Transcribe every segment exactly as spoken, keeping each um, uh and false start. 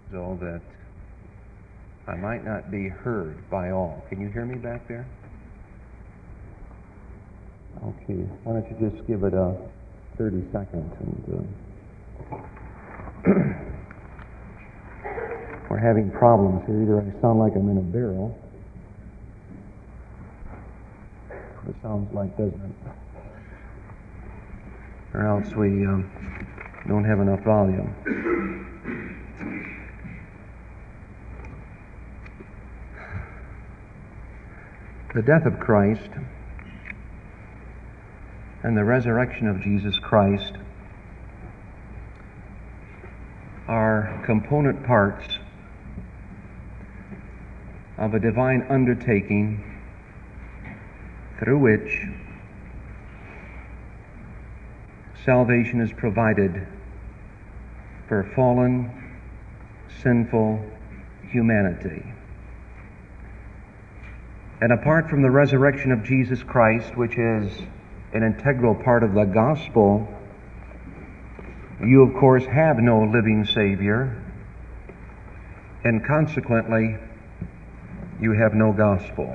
so that I might not be heard by all. Can you hear me back there? Okay, why don't you just give it a thirty seconds and uh, we're having problems here. Either I sound like I'm in a barrel, it sounds like, doesn't it? Or else we um, don't have enough volume. The death of Christ and the resurrection of Jesus Christ are component parts of a divine undertaking through which salvation is provided for fallen, sinful humanity. And apart from the resurrection of Jesus Christ, which is an integral part of the gospel, you of course have no living Savior, and consequently you have no gospel.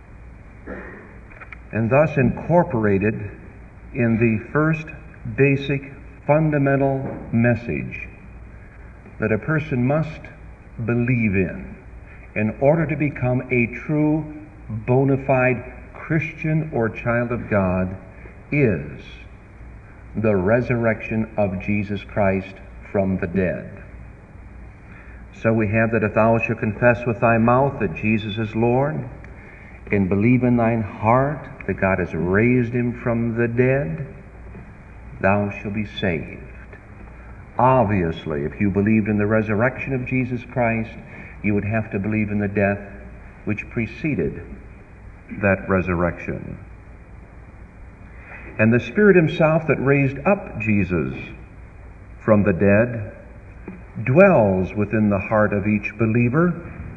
And thus incorporated in the first basic fundamental message that a person must believe in in order to become a true bona fide Christian or child of God is the resurrection of Jesus Christ from the dead. So we have that if thou shalt confess with thy mouth that Jesus is Lord, and believe in thine heart that God has raised him from the dead, thou shalt be saved. Obviously, if you believed in the resurrection of Jesus Christ, you would have to believe in the death which preceded that resurrection. And the Spirit himself that raised up Jesus from the dead dwells within the heart of each believer,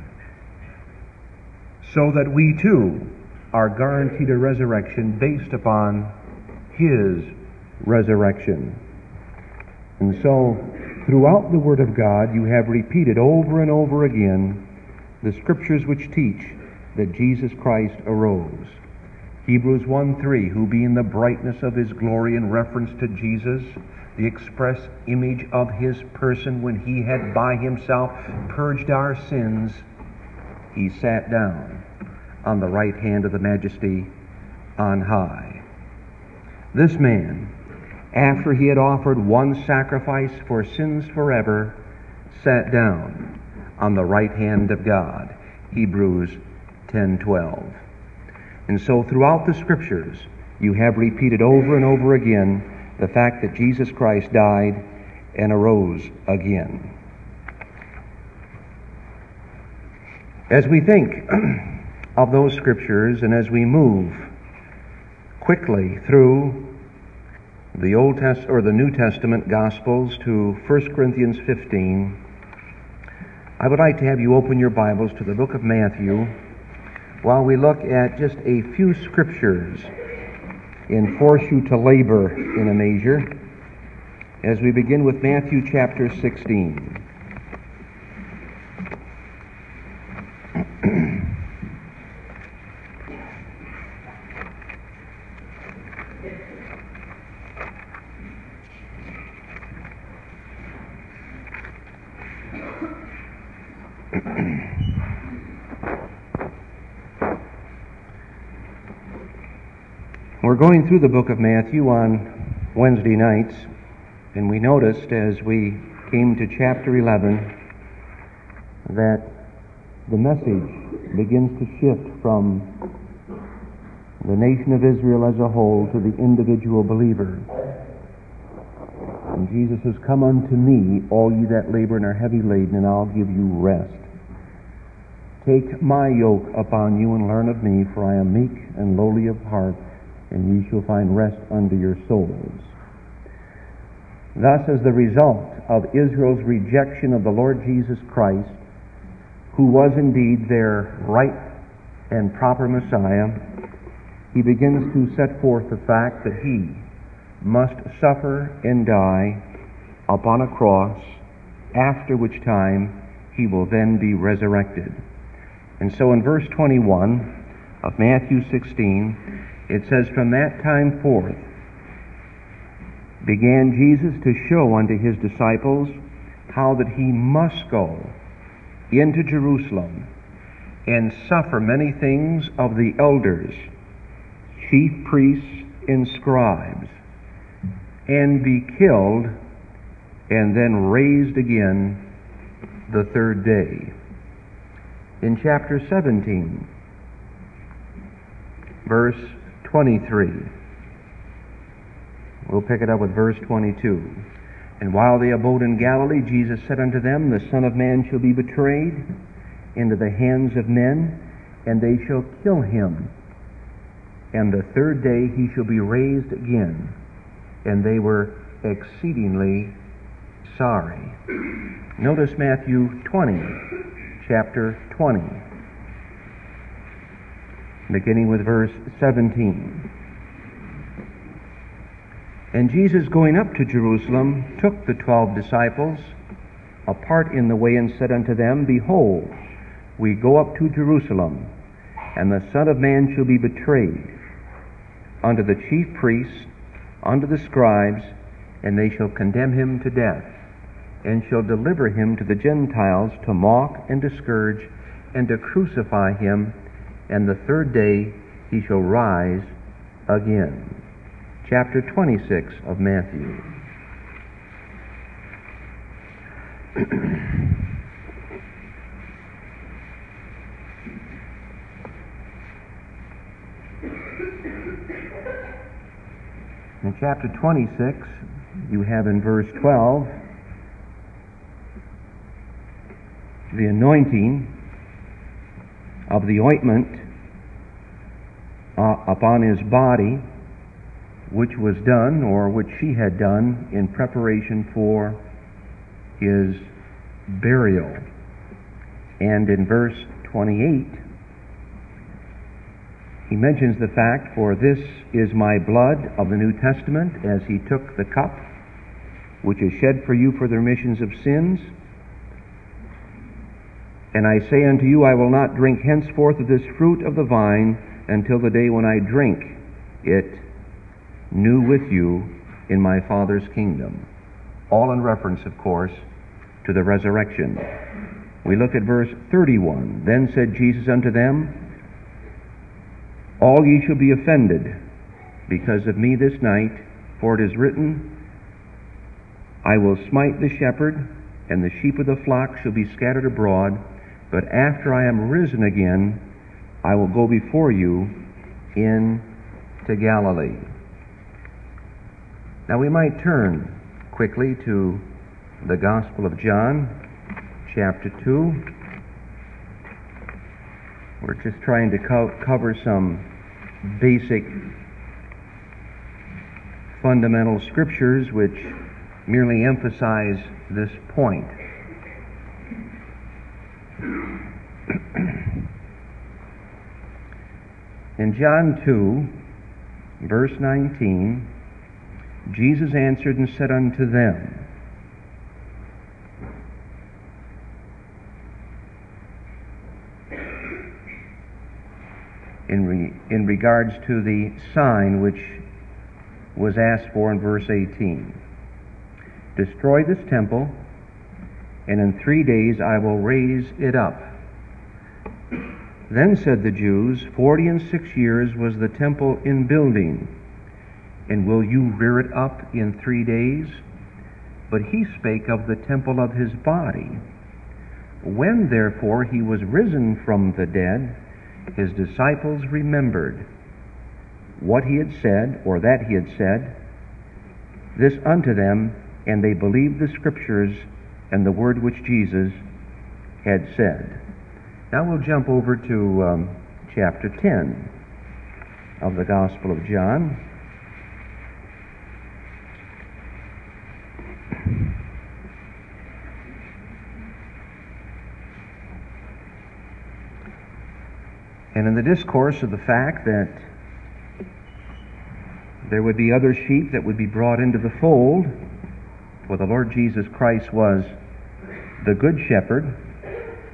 so that we too are guaranteed a resurrection based upon his resurrection. And so, throughout the Word of God, you have repeated over and over again the Scriptures which teach that Jesus Christ arose. Hebrews one three, who being the brightness of his glory, in reference to Jesus, the express image of his person, when he had by himself purged our sins, he sat down on the right hand of the Majesty on high. This man, after he had offered one sacrifice for sins forever, sat down on the right hand of God. Hebrews ten twelve. And so throughout the Scriptures, you have repeated over and over again the fact that Jesus Christ died and arose again. As we think of those Scriptures, and as we move quickly through the Old Test or the New Testament Gospels to First Corinthians fifteen, I would like to have you open your Bibles to the book of Matthew while we look at just a few Scriptures and force you to labor in a measure as we begin with Matthew chapter sixteen. We're going through the book of Matthew on Wednesday nights, and we noticed as we came to chapter eleven that the message begins to shift from the nation of Israel as a whole to the individual believer. And Jesus says, "Come unto me, all ye that labor and are heavy laden, and I'll give you rest. Take my yoke upon you and learn of me, for I am meek and lowly of heart, and ye shall find rest unto your souls." Thus, as the result of Israel's rejection of the Lord Jesus Christ, who was indeed their right and proper Messiah, he begins to set forth the fact that he must suffer and die upon a cross, after which time he will then be resurrected. And so in verse twenty-one of Matthew sixteen, it says, "From that time forth began Jesus to show unto his disciples how that he must go into Jerusalem and suffer many things of the elders, chief priests, and scribes, and be killed, and then raised again the third day." In chapter seventeen, verse twenty-three, we'll pick it up with verse twenty-two. "And while they abode in Galilee, Jesus said unto them, The Son of Man shall be betrayed into the hands of men, and they shall kill him. And the third day he shall be raised again. And they were exceedingly sorry." Notice Matthew twenty, chapter twenty, beginning with verse seventeen. "And Jesus, going up to Jerusalem, took the twelve disciples apart in the way, and said unto them, Behold, we go up to Jerusalem, and the Son of Man shall be betrayed unto the chief priests, unto the scribes, and they shall condemn him to death, and shall deliver him to the Gentiles to mock and to scourge, and to crucify him, and the third day he shall rise again." Chapter twenty-six of Matthew. In chapter twenty-six, you have in verse twelve the anointing of the ointment uh, upon his body, which was done, or which she had done, in preparation for his burial. And in verse twenty-eight, he mentions the fact, "For this is my blood of the New Testament, as he took the cup, which is shed for you for the remissions of sins. And I say unto you, I will not drink henceforth of this fruit of the vine until the day when I drink it new with you in my Father's kingdom." All in reference, of course, to the resurrection. We look at verse thirty-one. "Then said Jesus unto them, All ye shall be offended because of me this night, for it is written, I will smite the shepherd, and the sheep of the flock shall be scattered abroad. But after I am risen again, I will go before you into Galilee." Now we might turn quickly to the Gospel of John, chapter two. We're just trying to co- cover some basic fundamental scriptures which merely emphasize this point. In John two, verse nineteen, Jesus answered and said unto them, in, re, in regards to the sign which was asked for in verse eighteen, "Destroy this temple, and in three days I will raise it up." Then said the Jews, Forty and six years was the temple in building, and will you rear it up in three days? But he spake of the temple of his body. When therefore he was risen from the dead, his disciples remembered what he had said, or that he had said, this unto them, and they believed the Scriptures and the word which Jesus had said. Now we'll jump over to um, chapter ten of the Gospel of John. And in the discourse of the fact that there would be other sheep that would be brought into the fold, for the Lord Jesus Christ was the Good Shepherd,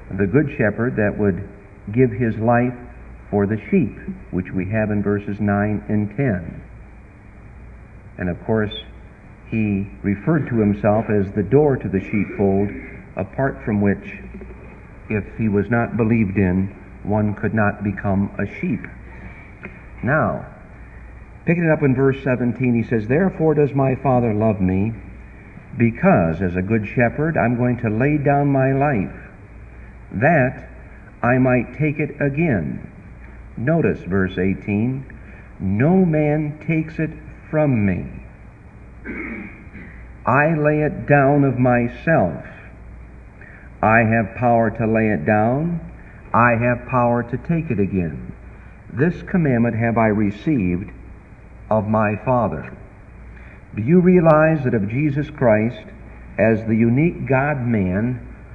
the good shepherd that would give his life for the sheep, which we have in verses nine and ten. And of course, he referred to himself as the door to the sheepfold, apart from which, if he was not believed in, one could not become a sheep. Now, picking it up in verse seventeen, he says, "Therefore does my Father love me, because as a good shepherd I'm going to lay down my life, that I might take it again." Notice verse eighteen, "No man takes it from me. I lay it down of myself. I have power to lay it down. I have power to take it again. This commandment have I received of my Father." Do you realize that of Jesus Christ, as the unique God-man,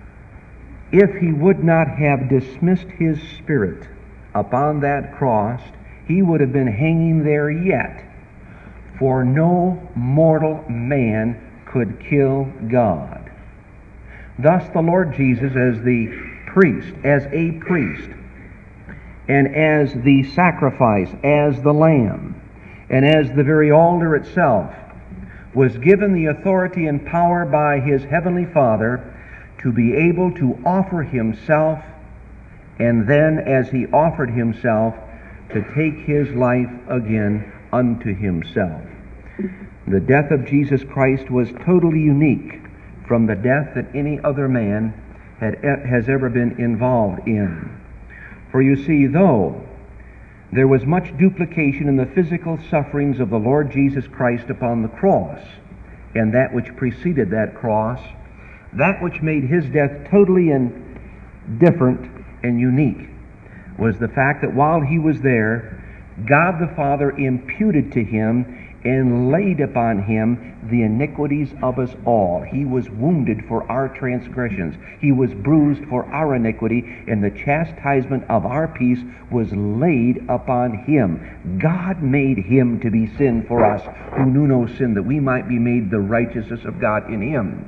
if he would not have dismissed his spirit upon that cross, he would have been hanging there yet, for no mortal man could kill God. Thus the Lord Jesus, as the priest, as a priest, and as the sacrifice, as the lamb, and as the very altar itself, was given the authority and power by his heavenly Father to be able to offer himself, and then as he offered himself, to take his life again unto himself. The death of Jesus Christ was totally unique from the death that any other man had, has ever been involved in. For you see, though there was much duplication in the physical sufferings of the Lord Jesus Christ upon the cross, and that which preceded that cross, that which made his death totally and different and unique was the fact that while he was there, God the Father imputed to him and laid upon him the iniquities of us all. He was wounded for our transgressions. He was bruised for our iniquity, and the chastisement of our peace was laid upon him. God made him to be sin for us, who knew no sin, that we might be made the righteousness of God in him.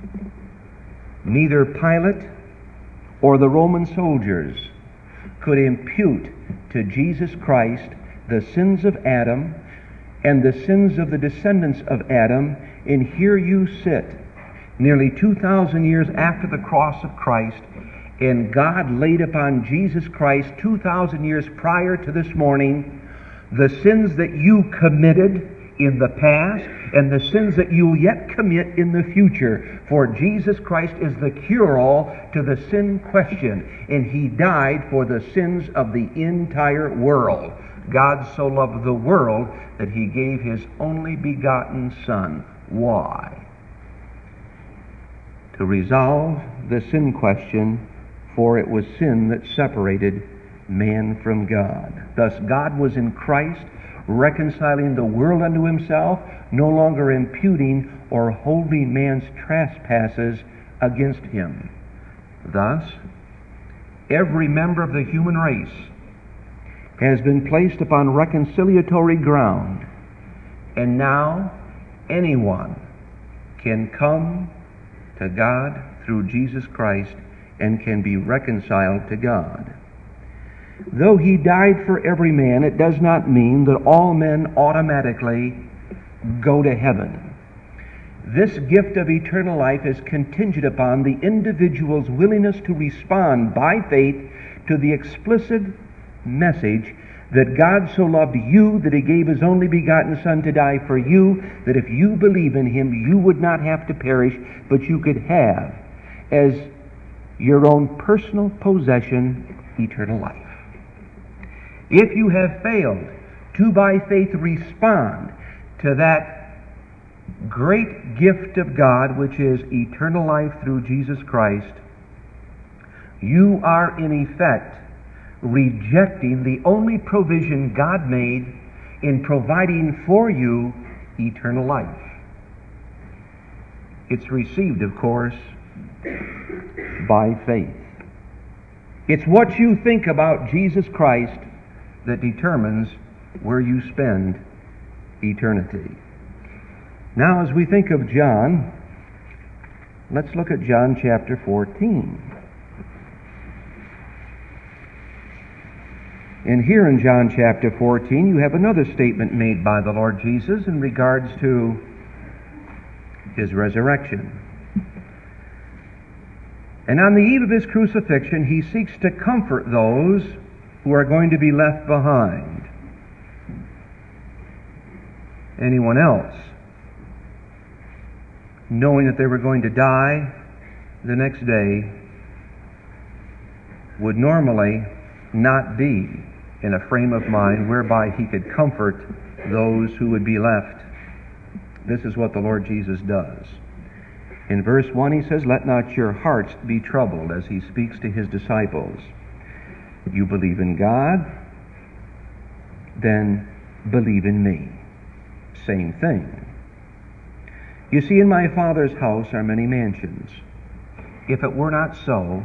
Neither Pilate or the Roman soldiers could impute to Jesus Christ the sins of Adam and the sins of the descendants of Adam, and here you sit, nearly two thousand years after the cross of Christ, and God laid upon Jesus Christ two thousand years prior to this morning the sins that you committed in the past and the sins that you will yet commit in the future. For Jesus Christ is the cure-all to the sin question, and he died for the sins of the entire world. God so loved the world that he gave his only begotten Son. Why? To resolve the sin question, for it was sin that separated man from God. Thus God was in Christ, reconciling the world unto himself, no longer imputing or holding man's trespasses against him. Thus, every member of the human race has been placed upon reconciliatory ground, and now anyone can come to God through Jesus Christ and can be reconciled to God. Though he died for every man, it does not mean that all men automatically go to heaven. This gift of eternal life is contingent upon the individual's willingness to respond by faith to the explicit message that God so loved you that he gave his only begotten Son to die for you, that if you believe in him, you would not have to perish, but you could have as your own personal possession eternal life. If you have failed to by faith respond to that great gift of God, which is eternal life through Jesus Christ, you are in effect rejecting the only provision God made in providing for you eternal life. It's received, of course, by faith. It's what you think about Jesus Christ that determines where you spend eternity. Now, as we think of John, let's look at John chapter fourteen. And here in John chapter fourteen, you have another statement made by the Lord Jesus in regards to his resurrection. And on the eve of his crucifixion, he seeks to comfort those who are going to be left behind. Anyone else, knowing that they were going to die the next day, would normally not be in a frame of mind whereby he could comfort those who would be left. This is what the Lord Jesus does. In verse one he says, "Let not your hearts be troubled," as he speaks to his disciples. You believe in God, then believe in me. Same thing. You see, in my Father's house are many mansions. If it were not so,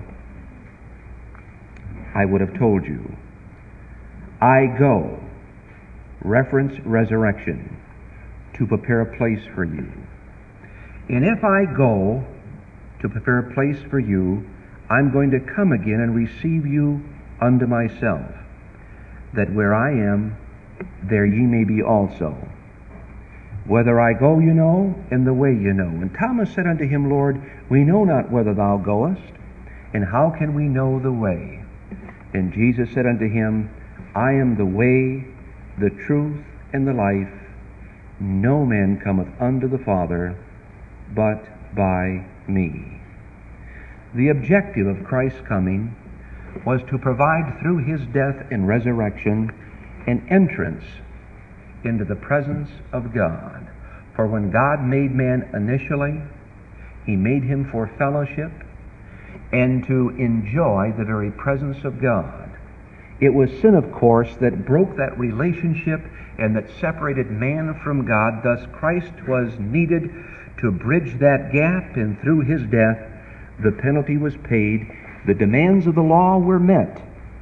I would have told you. I go, reference resurrection, to prepare a place for you. And if I go to prepare a place for you, I'm going to come again and receive you unto myself, that where I am, there ye may be also. Whither I go, you know, and the way you know. And Thomas said unto him, Lord, we know not whither thou goest, and how can we know the way? And Jesus said unto him, I am the way, the truth, and the life. No man cometh unto the Father but by me. The objective of Christ's coming was to provide through his death and resurrection an entrance into the presence of God. For when God made man initially, he made him for fellowship and to enjoy the very presence of God. It was sin, of course, that broke that relationship and that separated man from God. Thus Christ was needed to bridge that gap, and through his death the penalty was paid. The demands of the law were met.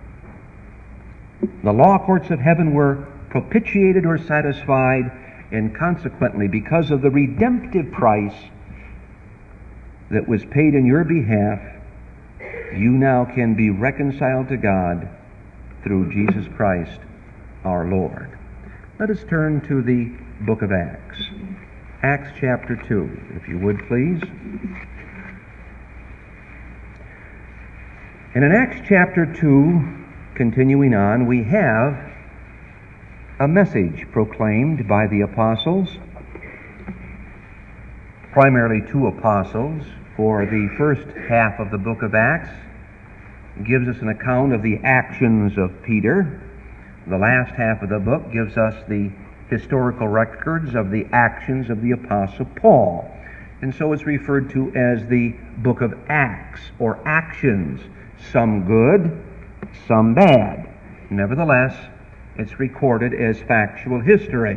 The law courts of heaven were propitiated or satisfied, and consequently, because of the redemptive price that was paid in your behalf, you now can be reconciled to God through Jesus Christ our Lord. Let us turn to the book of Acts. Acts chapter two, if you would please. And in Acts chapter two, continuing on, we have a message proclaimed by the apostles, primarily two apostles, for the first half of the book of Acts gives us an account of the actions of Peter. The last half of the book gives us the historical records of the actions of the apostle Paul. And so it's referred to as the book of Acts, or actions, some good, some bad. Nevertheless, it's recorded as factual history.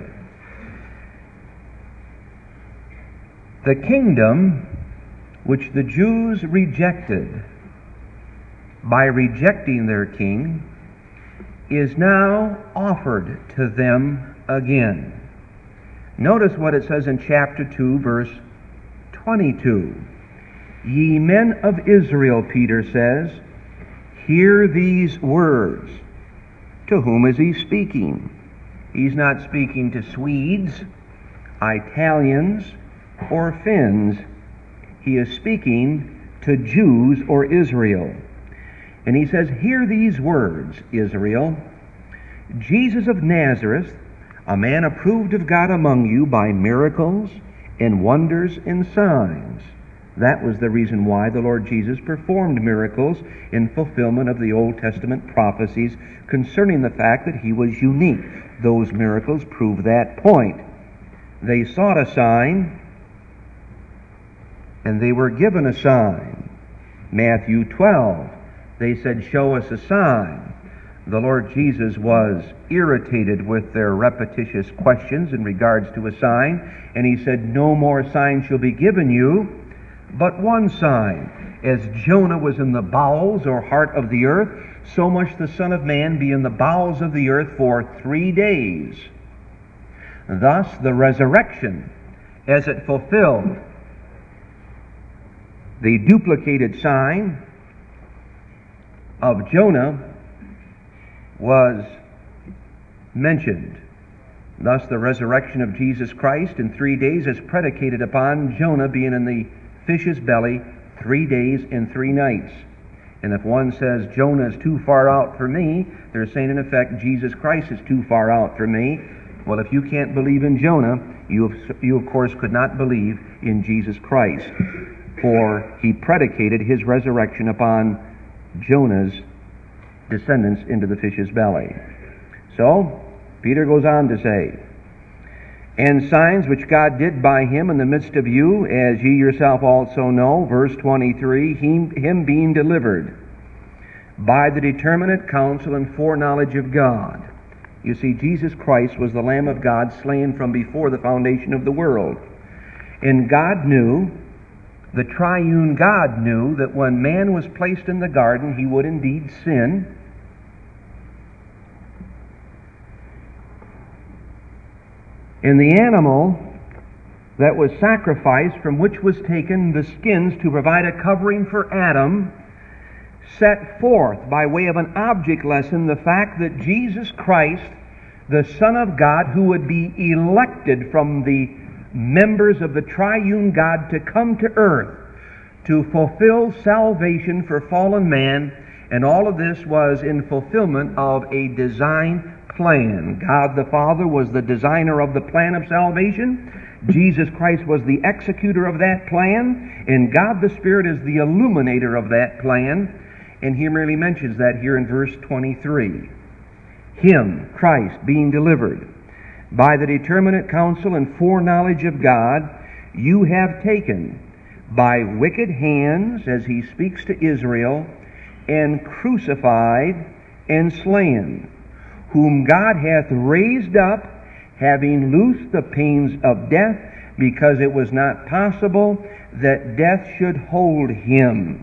The kingdom which the Jews rejected by rejecting their king is now offered to them again. Notice what it says in chapter two, verse twenty-two. Ye men of Israel, Peter says, hear these words. To whom is he speaking? He's not speaking to Swedes, Italians, or Finns. He is speaking to Jews or Israel. And he says, hear these words, Israel. Jesus of Nazareth, a man approved of God among you by miracles and wonders and signs. That was the reason why the Lord Jesus performed miracles in fulfillment of the Old Testament prophecies concerning the fact that he was unique. Those miracles prove that point. They sought a sign, and they were given a sign. Matthew twelve, they said, show us a sign. The Lord Jesus was irritated with their repetitious questions in regards to a sign, and he said, no more sign shall be given you, but one sign. As Jonah was in the bowels or heart of the earth, so much the Son of Man be in the bowels of the earth for three days. Thus the resurrection, as it fulfilled the duplicated sign of Jonah, was mentioned. Thus, the resurrection of Jesus Christ in three days is predicated upon Jonah being in the fish's belly three days and three nights. And if one says Jonah is too far out for me, they're saying in effect Jesus Christ is too far out for me. Well, if you can't believe in Jonah, you, have, you of course could not believe in Jesus Christ. For he predicated his resurrection upon Jonah's descendants into the fish's belly. So, Peter goes on to say, and signs which God did by him in the midst of you, as ye yourself also know, verse twenty-three, him, him being delivered by the determinate counsel and foreknowledge of God. You see, Jesus Christ was the Lamb of God slain from before the foundation of the world. And God knew, the triune God knew, that when man was placed in the garden, he would indeed sin. And the animal that was sacrificed, from which was taken the skins to provide a covering for Adam, set forth by way of an object lesson the fact that Jesus Christ, the Son of God, who would be elected from the members of the triune God to come to earth to fulfill salvation for fallen man, and all of this was in fulfillment of a design plan. God the Father was the designer of the plan of salvation. Jesus Christ was the executor of that plan, and God the Spirit is the illuminator of that plan. And he merely mentions that here in verse twenty-three. Him, Christ, being delivered by the determinate counsel and foreknowledge of God, you have taken by wicked hands, as he speaks to Israel, and crucified and slain, whom God hath raised up, having loosed the pains of death, because it was not possible that death should hold him.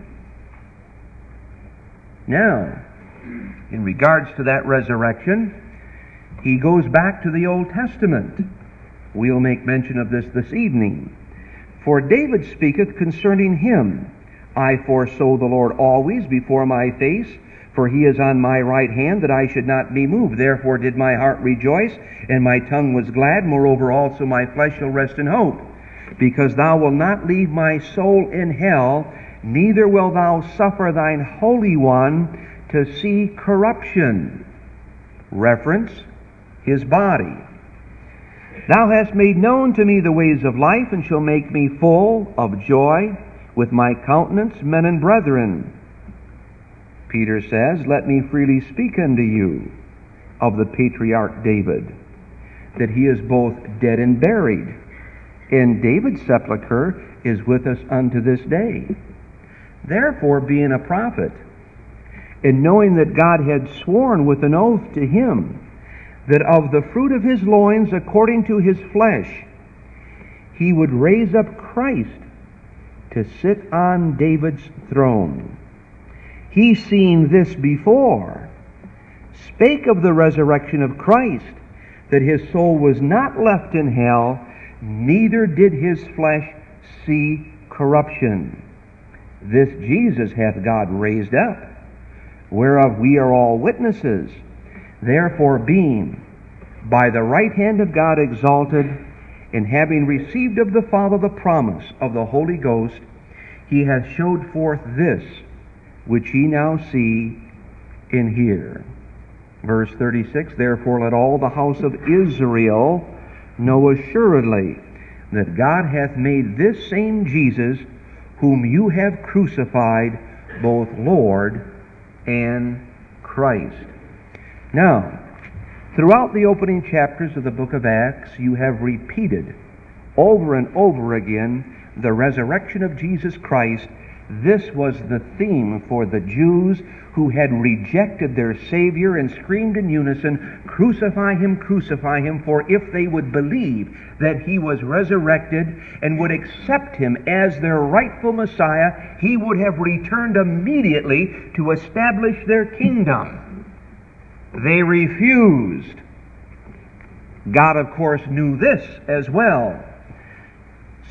Now, in regards to that resurrection, he goes back to the Old Testament. We'll make mention of this this evening. For David speaketh concerning him, I foresaw the Lord always before my face, for he is on my right hand, that I should not be moved. Therefore did my heart rejoice, and my tongue was glad. Moreover also my flesh shall rest in hope. Because thou wilt not leave my soul in hell, neither wilt thou suffer thine Holy One to see corruption. Reference, his body. Thou hast made known to me the ways of life, and shall make me full of joy with my countenance, men and brethren. Peter says, let me freely speak unto you of the patriarch David, that he is both dead and buried, and David's sepulchre is with us unto this day. Therefore, being a prophet, and knowing that God had sworn with an oath to him, that of the fruit of his loins, according to his flesh, he would raise up Christ to sit on David's throne. He, seeing this before, spake of the resurrection of Christ, that his soul was not left in hell, neither did his flesh see corruption. This Jesus hath God raised up, whereof we are all witnesses. Therefore, being by the right hand of God exalted, and having received of the Father the promise of the Holy Ghost, he hath showed forth this, which ye now see and hear. Verse thirty-six, therefore let all the house of Israel know assuredly that God hath made this same Jesus, whom you have crucified, both Lord and Christ. Now, throughout the opening chapters of the book of Acts, you have repeated over and over again the resurrection of Jesus Christ. This was the theme for the Jews who had rejected their Savior and screamed in unison, crucify him, crucify him, for if they would believe that he was resurrected and would accept him as their rightful Messiah, he would have returned immediately to establish their kingdom. They refused. God, of course, knew this as well.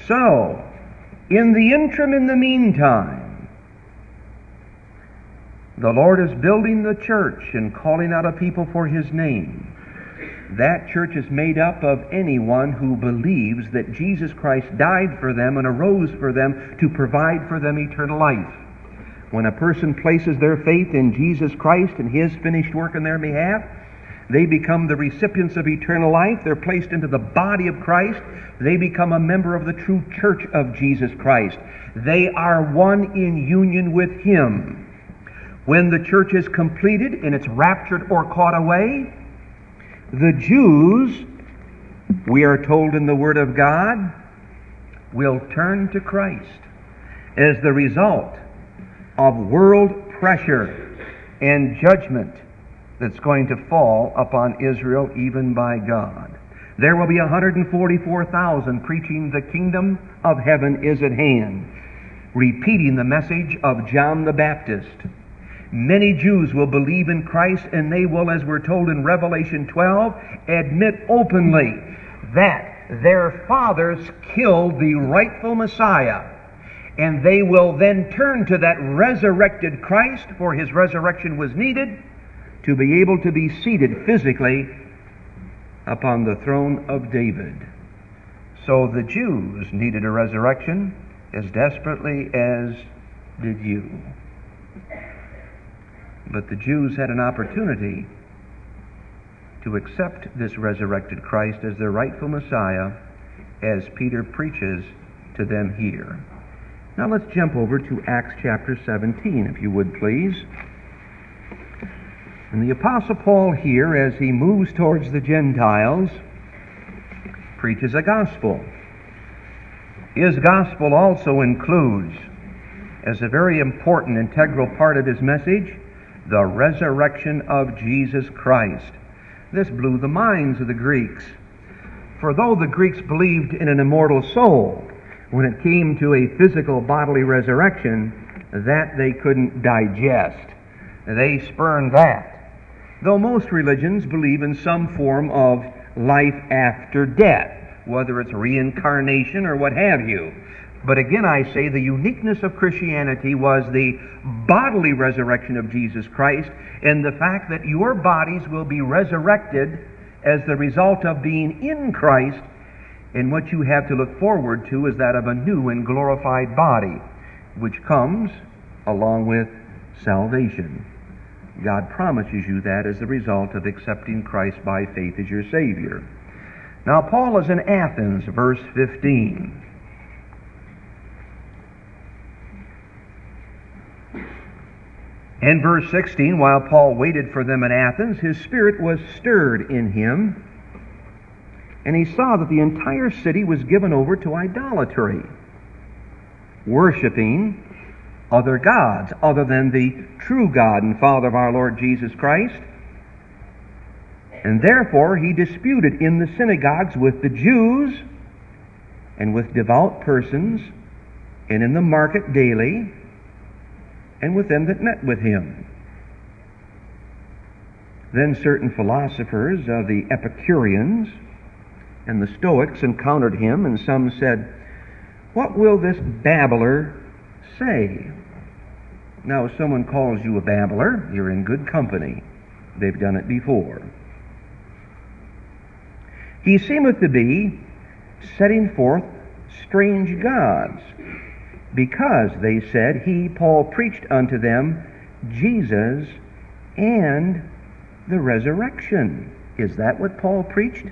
So, in the interim, in the meantime, The Lord is building the church and calling out a people for His name. That church is made up of anyone who believes that Jesus Christ died for them and arose for them to provide for them eternal life. When a person places their faith in Jesus Christ and His finished work in their behalf, they become the recipients of eternal life. They're placed into the body of Christ. They become a member of the true church of Jesus Christ. They are one in union with Him. When the church is completed and it's raptured or caught away, the Jews, we are told in the Word of God, will turn to Christ as the result of world pressure and judgment that's going to fall upon Israel even by God. There will be one hundred forty-four thousand preaching the kingdom of heaven is at hand, repeating the message of John the Baptist. Many Jews will believe in Christ, and they will, as we're told in Revelation twelve, admit openly that their fathers killed the rightful Messiah. And they will then turn to that resurrected Christ, for His resurrection was needed, to be able to be seated physically upon the throne of David. So the Jews needed a resurrection as desperately as did you. But the Jews had an opportunity to accept this resurrected Christ as their rightful Messiah, as Peter preaches to them here. Now let's jump over to Acts chapter seventeen, if you would please. And the Apostle Paul here, as he moves towards the Gentiles, preaches a gospel. His gospel also includes, as a very important, integral part of his message, the resurrection of Jesus Christ. This blew the minds of the Greeks. For though the Greeks believed in an immortal soul, when it came to a physical bodily resurrection, that they couldn't digest. They spurned that. Though most religions believe in some form of life after death, whether it's reincarnation or what have you. But again, I say the uniqueness of Christianity was the bodily resurrection of Jesus Christ, and the fact that your bodies will be resurrected as the result of being in Christ. And what you have to look forward to is that of a new and glorified body, which comes along with salvation. God promises you that as the result of accepting Christ by faith as your Savior. Now, Paul is in Athens, verse fifteen. In verse sixteen, while Paul waited for them in Athens, his spirit was stirred in him, and he saw that the entire city was given over to idolatry, worshiping other gods other than the true God and Father of our Lord Jesus Christ. And therefore he disputed in the synagogues with the Jews and with devout persons, and in the market daily, and with them that met with him. Then certain philosophers of the Epicureans and the Stoics encountered him, and some said, "What will this babbler say?" Now, if someone calls you a babbler, you're in good company. They've done it before. He seemeth to be setting forth strange gods, because, they said, he, Paul, preached unto them Jesus and the resurrection. Is that what Paul preached?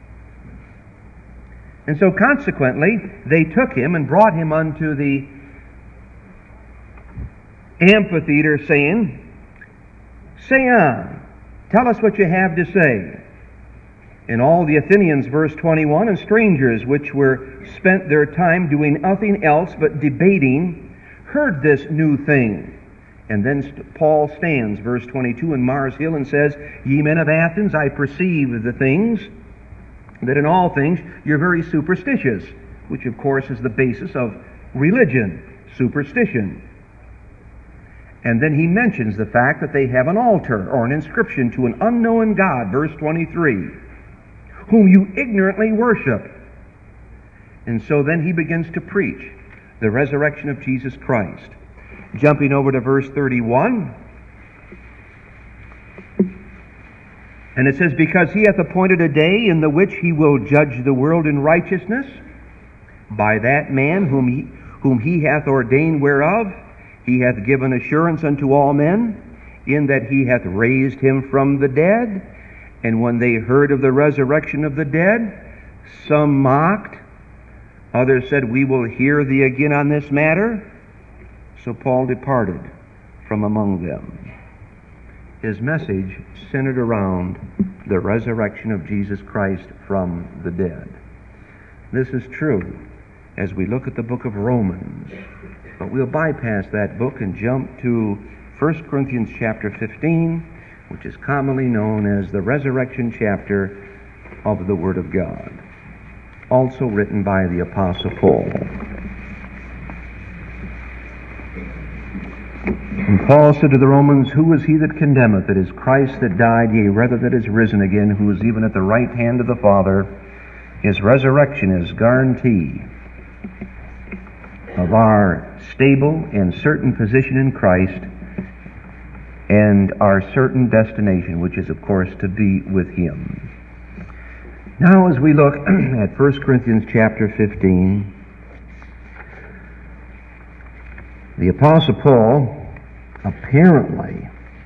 And so consequently, they took him and brought him unto the amphitheater, saying, "Say on, tell us what you have to say." And all the Athenians, verse twenty-one, and strangers which were spent their time doing nothing else but debating, heard this new thing. And then Paul stands, verse twenty-two, in Mars Hill and says, "Ye men of Athens, I perceive the things, that in all things you're very superstitious," which of course is the basis of religion, superstition. And then he mentions the fact that they have an altar or an inscription to an unknown God, verse twenty-three, whom you ignorantly worship. And so then he begins to preach the resurrection of Jesus Christ. Jumping over to verse thirty-one, And it says, because he hath appointed a day in the which he will judge the world in righteousness, by that man whom he, whom he hath ordained whereof, he hath given assurance unto all men, in that he hath raised him from the dead. And when they heard of the resurrection of the dead, some mocked, others said, we will hear thee again on this matter. So Paul departed from among them. His message centered around the resurrection of Jesus Christ from the dead. This is true as we look at the book of Romans. But we'll bypass that book and jump to First Corinthians chapter fifteen, which is commonly known as the resurrection chapter of the Word of God, also written by the Apostle Paul. And Paul said to the Romans, who is he that condemneth? It is Christ that died, yea, rather that is risen again, who is even at the right hand of the Father. His resurrection is guarantee of our stable and certain position in Christ and our certain destination, which is, of course, to be with Him. Now, as we look at First Corinthians chapter fifteen, the Apostle Paul apparently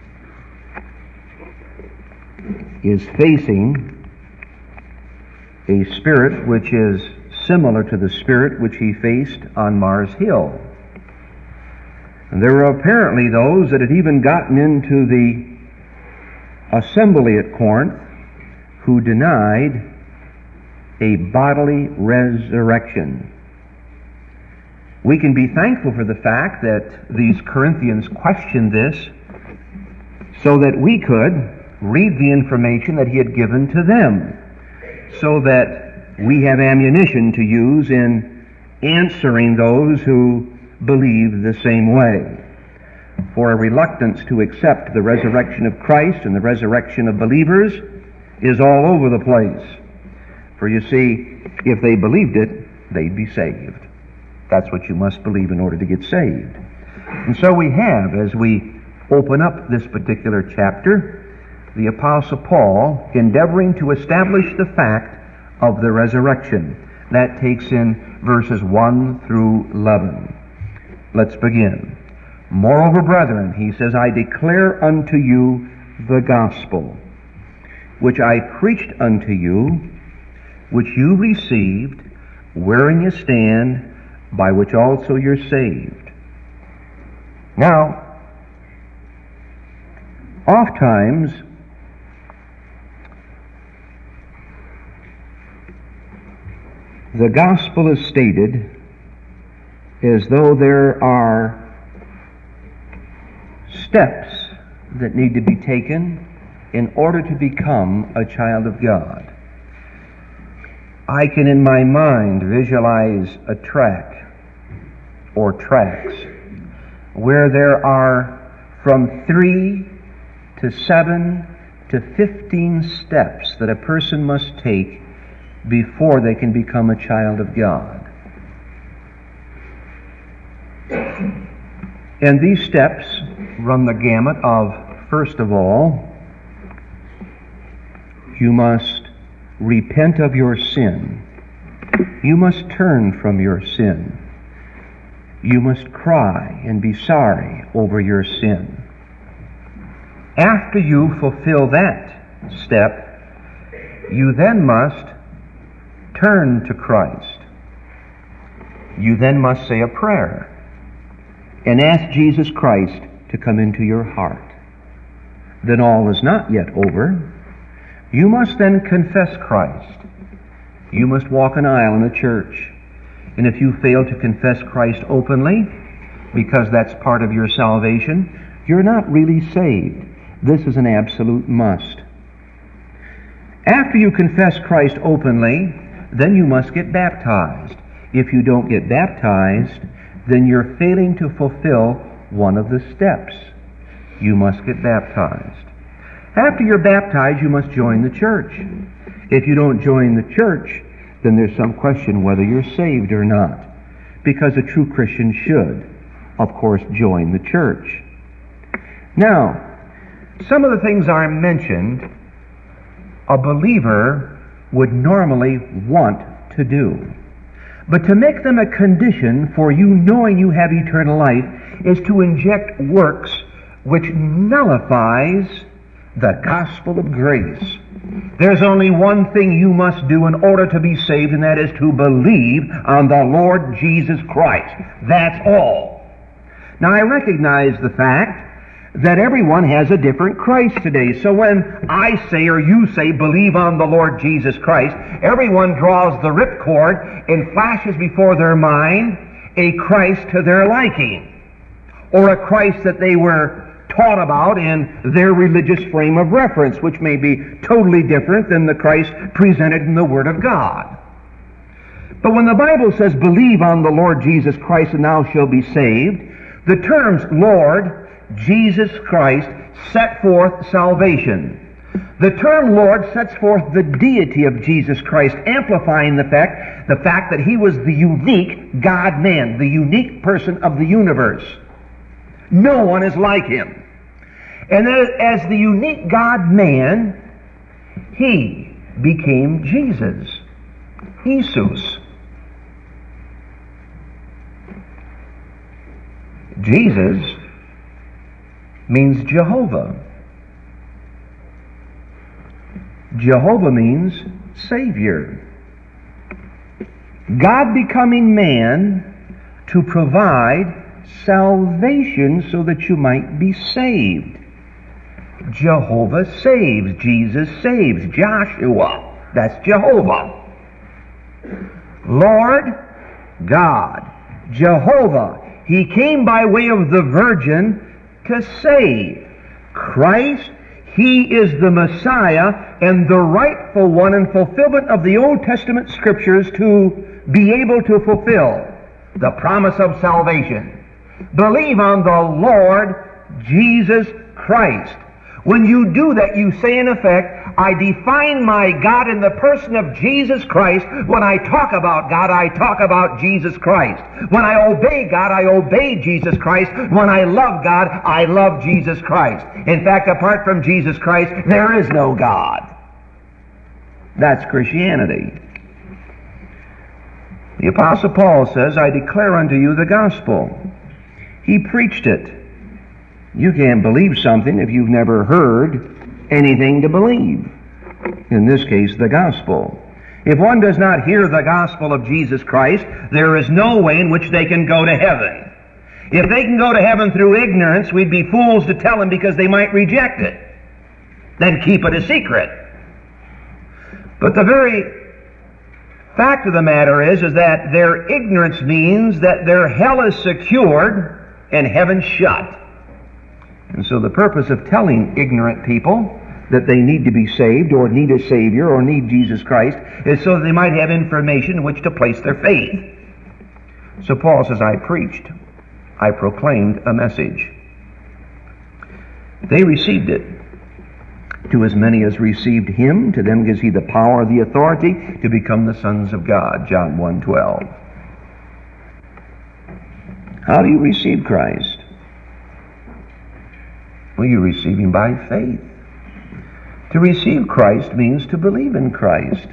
is facing a spirit which is similar to the spirit which he faced on Mars Hill. And there were apparently those that had even gotten into the assembly at Corinth who denied a bodily resurrection. We can be thankful for the fact that these Corinthians questioned this so that we could read the information that he had given to them, so that we have ammunition to use in answering those who believe the same way. For a reluctance to accept the resurrection of Christ and the resurrection of believers is all over the place. For you see, if they believed it, they'd be saved. That's what you must believe in order to get saved. And so we have, as we open up this particular chapter, the Apostle Paul endeavoring to establish the fact of the resurrection. That takes in verses one through eleven. Let's begin. Moreover, brethren, he says, I declare unto you the gospel, which I preached unto you, which you received, wherein you stand, by which also you're saved. Now, oftentimes, the gospel is stated as though there are steps that need to be taken in order to become a child of God. I can in my mind visualize a track or tracks where there are from three to seven to fifteen steps that a person must take before they can become a child of God. And these steps run the gamut of, first of all, you must repent of your sin. You must turn from your sin. You must cry and be sorry over your sin. After you fulfill that step, you then must turn to Christ. You then must say a prayer and ask Jesus Christ to come into your heart. Then all is not yet over. You must then confess Christ. You must walk an aisle in the church. And if you fail to confess Christ openly, because that's part of your salvation, you're not really saved. This is an absolute must. After you confess Christ openly, then you must get baptized. If you don't get baptized, then you're failing to fulfill one of the steps. You must get baptized. After you're baptized, you must join the church. If you don't join the church, then there's some question whether you're saved or not, because a true Christian should, of course, join the church. Now, some of the things I mentioned a believer would normally want to do. But to make them a condition for you knowing you have eternal life is to inject works which nullifies the gospel of grace. There's only one thing you must do in order to be saved, and that is to believe on the Lord Jesus Christ. That's all. Now, I recognize the fact that everyone has a different Christ today. So when I say or you say, believe on the Lord Jesus Christ, everyone draws the ripcord and flashes before their mind a Christ to their liking, or a Christ that they were taught about in their religious frame of reference, which may be totally different than the Christ presented in the Word of God. But when the Bible says, believe on the Lord Jesus Christ and thou shalt be saved, the terms Lord, Jesus Christ set forth salvation. The term Lord sets forth the deity of Jesus Christ, amplifying the fact, the fact that He was the unique God-man, the unique person of the universe. No one is like Him. And as the unique God-man, He became Jesus. Jesus. Jesus means Jehovah. Jehovah means Savior. God becoming man to provide salvation so that you might be saved. Jehovah saves. Jesus saves. Joshua. That's Jehovah. Lord God. Jehovah. He came by way of the Virgin to save. Christ, He is the Messiah and the rightful one in fulfillment of the Old Testament Scriptures to be able to fulfill the promise of salvation. Believe on the Lord Jesus Christ. When you do that, you say in effect, I define my God in the person of Jesus Christ. When I talk about God, I talk about Jesus Christ. When I obey God, I obey Jesus Christ. When I love God, I love Jesus Christ. In fact, apart from Jesus Christ, there is no God. That's Christianity. The Apostle Paul says, I declare unto you the gospel. He preached it. You can't believe something if you've never heard anything to believe. In this case, the gospel. If one does not hear the gospel of Jesus Christ, there is no way in which they can go to heaven. If they can go to heaven through ignorance, we'd be fools to tell them because they might reject it. Then keep it a secret. But the very fact of the matter is, is that their ignorance means that their hell is secured and heaven shut. And so the purpose of telling ignorant people that they need to be saved or need a Savior or need Jesus Christ is so that they might have information in which to place their faith. So Paul says, I preached, I proclaimed a message. They received it. To as many as received Him, to them gives He the power, the authority to become the sons of God. John one twelve. How do you receive Christ? Well, you receive Him by faith. To receive Christ means to believe in Christ.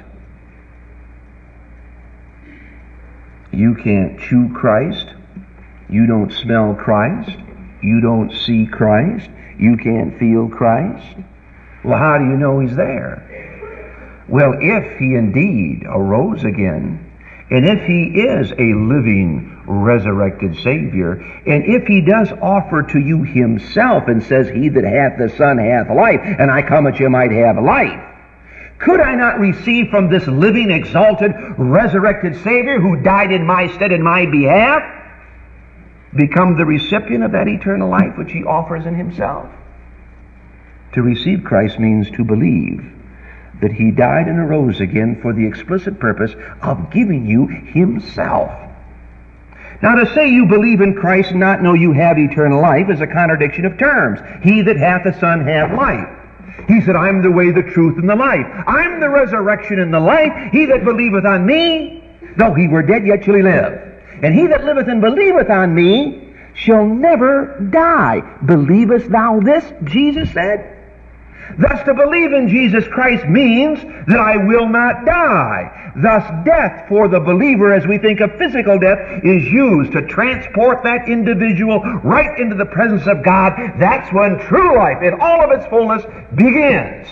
You can't chew Christ. You don't smell Christ. You don't see Christ. You can't feel Christ. Well, how do you know He's there? Well, if He indeed arose again, and if He is a living, resurrected Savior, and if He does offer to you Himself and says, He that hath the Son hath life, and I come that you might have life, could I not receive from this living, exalted, resurrected Savior who died in my stead, in my behalf, become the recipient of that eternal life which He offers in Himself? To receive Christ means to believe that He died and arose again for the explicit purpose of giving you Himself. Now, to say you believe in Christ and not know you have eternal life is a contradiction of terms. He that hath the Son hath life. He said, I'm the way, the truth, and the life. I'm the resurrection and the life. He that believeth on me, though he were dead, yet shall he live. And he that liveth and believeth on me shall never die. Believest thou this? Jesus said. Thus, to believe in Jesus Christ means that I will not die. Thus, death for the believer, as we think of physical death, is used to transport that individual right into the presence of God. That's when true life, in all of its fullness, begins.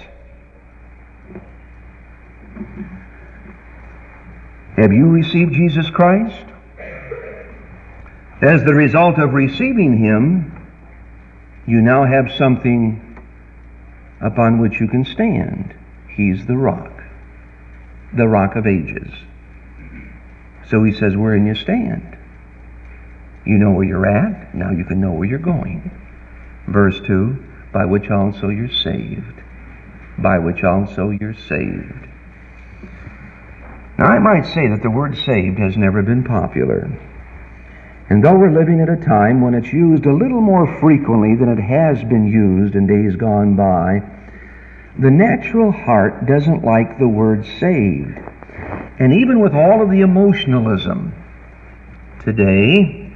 Have you received Jesus Christ? As the result of receiving Him, you now have something upon which you can stand. He's the rock, the rock of ages. So He says, wherein you stand. You know where you're at, now you can know where you're going. Verse two, by which also you're saved. By which also you're saved. Now I might say that the word saved has never been popular. And though we're living at a time when it's used a little more frequently than it has been used in days gone by, the natural heart doesn't like the word saved. And even with all of the emotionalism today,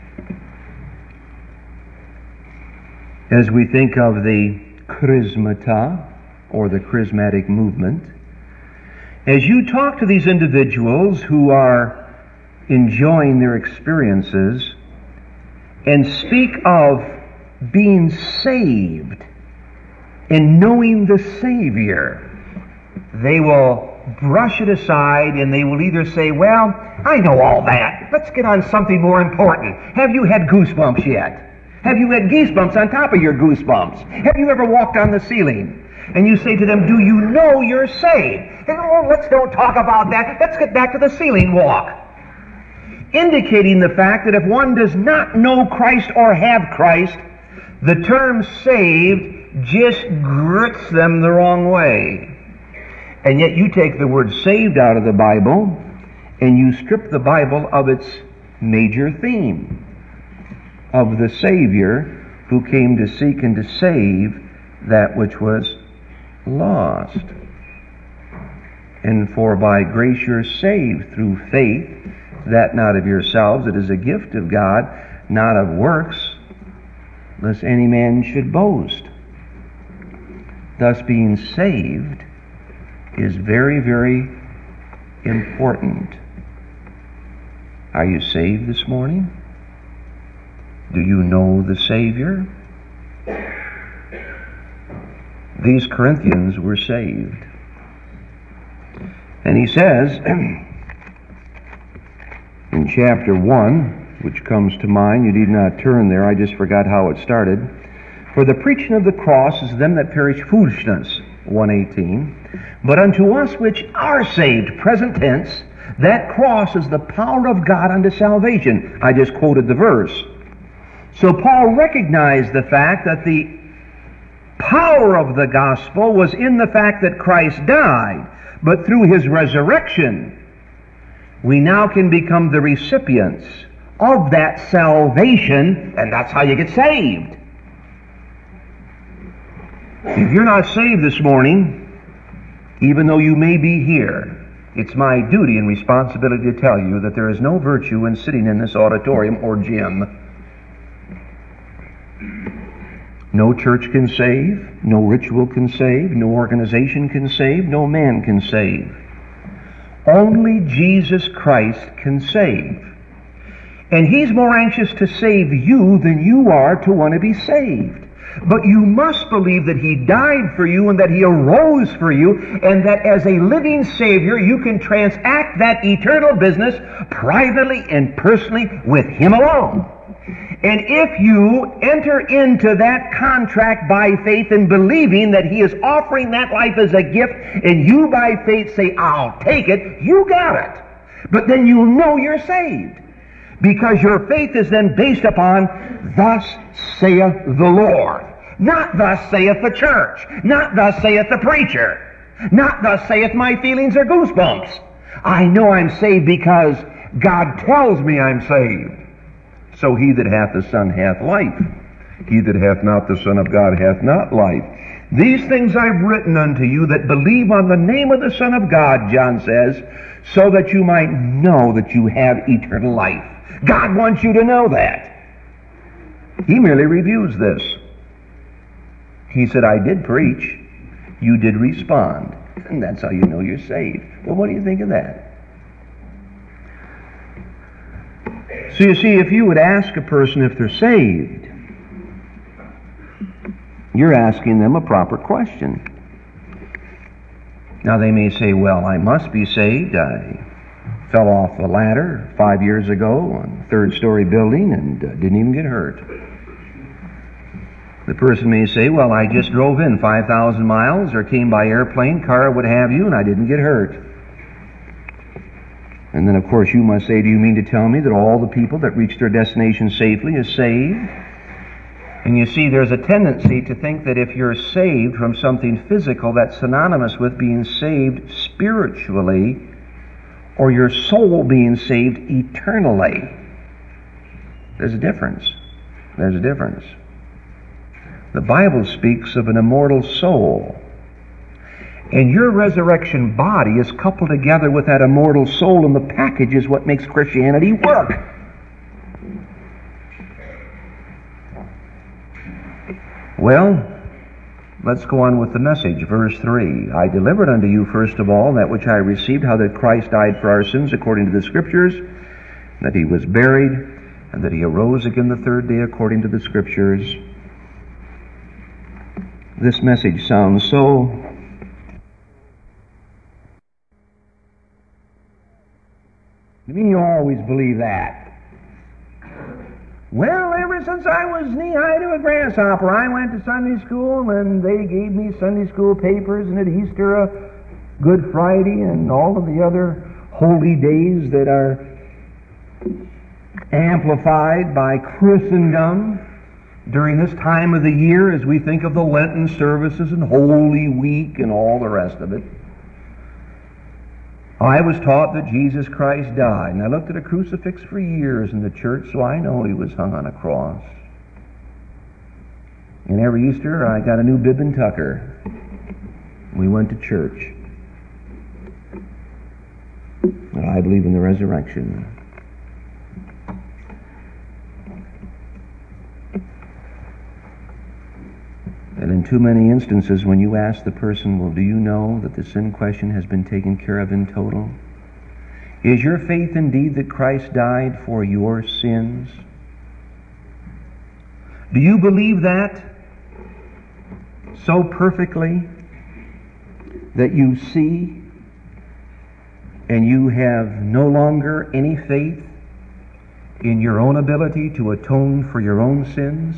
as we think of the charismata, or the charismatic movement, as you talk to these individuals who are enjoying their experiences and speak of being saved and knowing the Savior, they will brush it aside and they will either say, well, I know all that. Let's get on something more important. Have you had goosebumps yet? Have you had goosebumps on top of your goosebumps? Have you ever walked on the ceiling? And you say to them, do you know you're saved? And, oh, let's don't talk about that. Let's get back to the ceiling walk. Indicating the fact that if one does not know Christ or have Christ, the term saved just grits them the wrong way. And yet you take the word saved out of the Bible and you strip the Bible of its major theme of the Savior who came to seek and to save that which was lost. And for by grace you're saved through faith, that not of yourselves, it is a gift of God, not of works, lest any man should boast. Thus being saved is very, very important. Are you saved this morning? Do you know the Savior? These Corinthians were saved. And he says, in chapter one, which comes to mind, you need not turn there, I just forgot how it started. For the preaching of the cross is them that perish foolishness, one eighteen. But unto us which are saved, present tense, that cross is the power of God unto salvation. I just quoted the verse. So Paul recognized the fact that the power of the gospel was in the fact that Christ died, but through His resurrection, we now can become the recipients of that salvation, and that's how you get saved. If you're not saved this morning, even though you may be here, it's my duty and responsibility to tell you that there is no virtue in sitting in this auditorium or gym. No church can save, no ritual can save, no organization can save, no man can save. Only Jesus Christ can save. And He's more anxious to save you than you are to want to be saved. But you must believe that He died for you and that He arose for you, and that as a living Savior you can transact that eternal business privately and personally with Him alone. And if you enter into that contract by faith and believing that He is offering that life as a gift, and you by faith say, I'll take it, you got it. But then you know you're saved. Because your faith is then based upon, thus saith the Lord. Not thus saith the church. Not thus saith the preacher. Not thus saith my feelings or goosebumps. I know I'm saved because God tells me I'm saved. So he that hath the Son hath life. He that hath not the Son of God hath not life. These things I've written unto you that believe on the name of the Son of God, John says, so that you might know that you have eternal life. God wants you to know that. He merely reviews this. He said, I did preach. You did respond. And that's how you know you're saved. Well, what do you think of that? So you see, if you would ask a person if they're saved, you're asking them a proper question. Now they may say, well, I must be saved. I fell off a ladder five years ago on a third-story building and uh, didn't even get hurt. The person may say, well, I just drove in five thousand miles or came by airplane, car, what have you, and I didn't get hurt. And then, of course, you must say, do you mean to tell me that all the people that reach their destination safely is saved? And you see, there's a tendency to think that if you're saved from something physical, that's synonymous with being saved spiritually, or your soul being saved eternally. There's a difference. There's a difference. The Bible speaks of an immortal soul. And your resurrection body is coupled together with that immortal soul, and the package is what makes Christianity work. Well, let's go on with the message. Verse three. I delivered unto you first of all that which I received, how that Christ died for our sins according to the Scriptures, that he was buried, and that he arose again the third day according to the Scriptures. This message sounds so to me, you always believe that. Well, ever since I was knee-high to a grasshopper, I went to Sunday school, and they gave me Sunday school papers, and at Easter, a Good Friday, and all of the other holy days that are amplified by Christendom during this time of the year as we think of the Lenten services and Holy Week and all the rest of it. I was taught that Jesus Christ died, and I looked at a crucifix for years in the church, so I know he was hung on a cross. And every Easter, I got a new bib and tucker. We went to church. And I believe in the resurrection. And in too many instances, when you ask the person, well, do you know that the sin question has been taken care of in total? Is your faith indeed that Christ died for your sins? Do you believe that so perfectly that you see and you have no longer any faith in your own ability to atone for your own sins,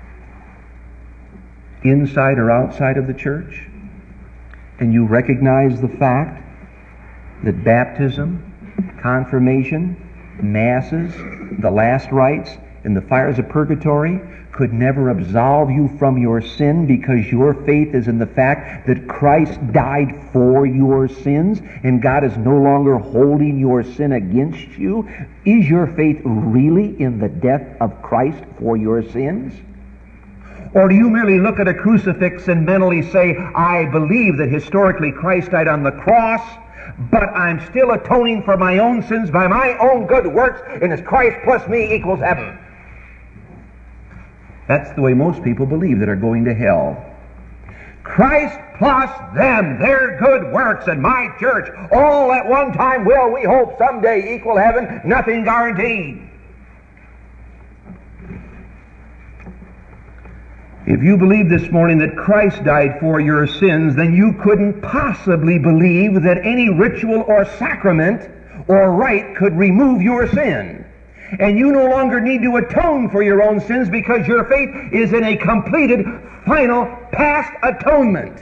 inside or outside of the church, and you recognize the fact that baptism, confirmation, masses, the last rites, and the fires of purgatory could never absolve you from your sin because your faith is in the fact that Christ died for your sins and God is no longer holding your sin against you? Is your faith really in the death of Christ for your sins? Or do you merely look at a crucifix and mentally say, I believe that historically Christ died on the cross, but I'm still atoning for my own sins by my own good works, and it's Christ plus me equals heaven? That's the way most people believe that are going to hell. Christ plus them, their good works, and my church, all at one time will, we hope, someday equal heaven, nothing guaranteed. If you believe this morning that Christ died for your sins, then you couldn't possibly believe that any ritual or sacrament or rite could remove your sin. And you no longer need to atone for your own sins because your faith is in a completed, final, past atonement.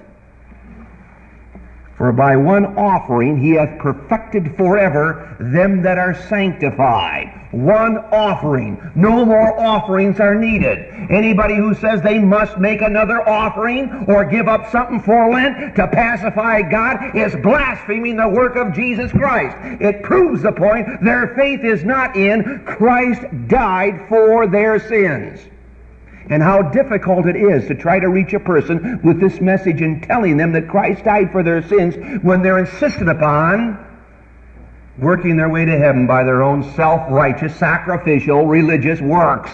For by one offering he hath perfected forever them that are sanctified. One offering. No more offerings are needed. Anybody who says they must make another offering or give up something for Lent to pacify God is blaspheming the work of Jesus Christ. It proves the point. Their faith is not in Christ died for their sins. And how difficult it is to try to reach a person with this message and telling them that Christ died for their sins when they're insistent upon working their way to heaven by their own self-righteous, sacrificial, religious works.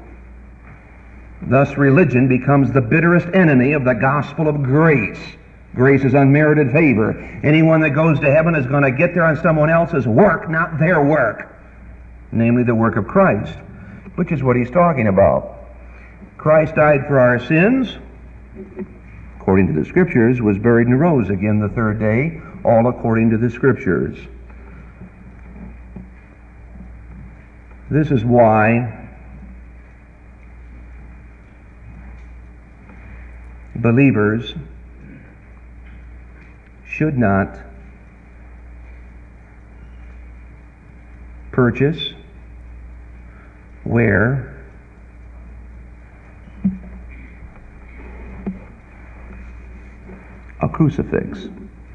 Thus religion becomes the bitterest enemy of the gospel of grace. Grace is unmerited favor. Anyone that goes to heaven is going to get there on someone else's work, not their work, namely the work of Christ, which is what he's talking about. Christ died for our sins, according to the Scriptures, was buried and rose again the third day, all according to the Scriptures. This is why believers should not purchase, wear, a crucifix.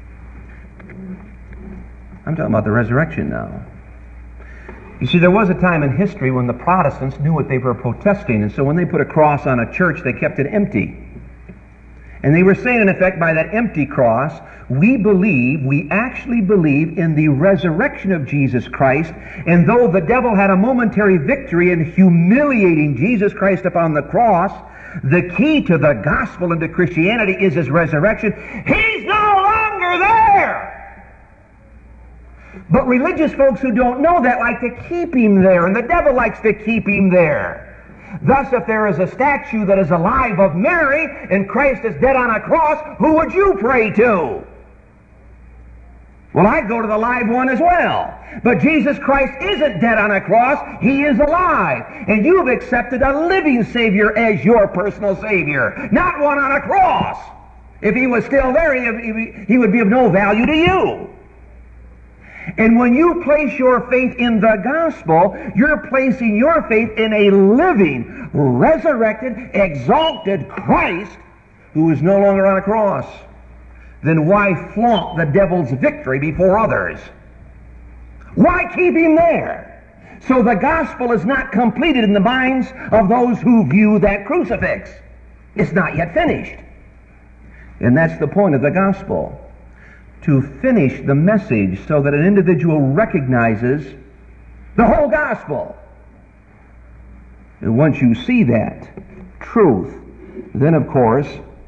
I'm talking about the resurrection now. You see, there was a time in history when the Protestants knew what they were protesting, and so when they put a cross on a church, they kept it empty. And they were saying, in effect, by that empty cross, we believe, we actually believe in the resurrection of Jesus Christ, and though the devil had a momentary victory in humiliating Jesus Christ upon the cross, the key to the gospel and to Christianity is his resurrection. He's no longer there! But religious folks who don't know that like to keep him there, and the devil likes to keep him there. Thus, if there is a statue that is alive of Mary, and Christ is dead on a cross, who would you pray to? Well, I'd go to the live one as well. But Jesus Christ isn't dead on a cross. He is alive. And you've accepted a living Savior as your personal Savior, not one on a cross. If he was still there, he, he would be of no value to you. And when you place your faith in the gospel, you're placing your faith in a living, resurrected, exalted Christ who is no longer on a cross. Then why flaunt the devil's victory before others? Why keep him there? So the gospel is not completed in the minds of those who view that crucifix. It's not yet finished. And that's the point of the gospel. To finish the message so that an individual recognizes the whole gospel. And once you see that truth, then of course,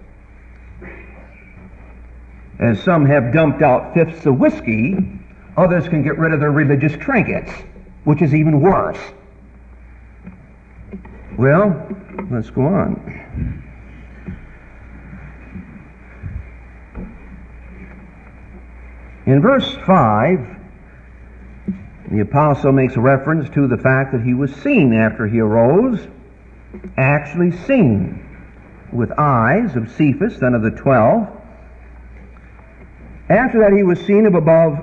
as some have dumped out fifths of whiskey, others can get rid of their religious trinkets, which is even worse. Well, let's go on. In verse five, the apostle makes reference to the fact that he was seen after he arose, actually seen with eyes of Cephas, then of the twelve. After that he was seen of above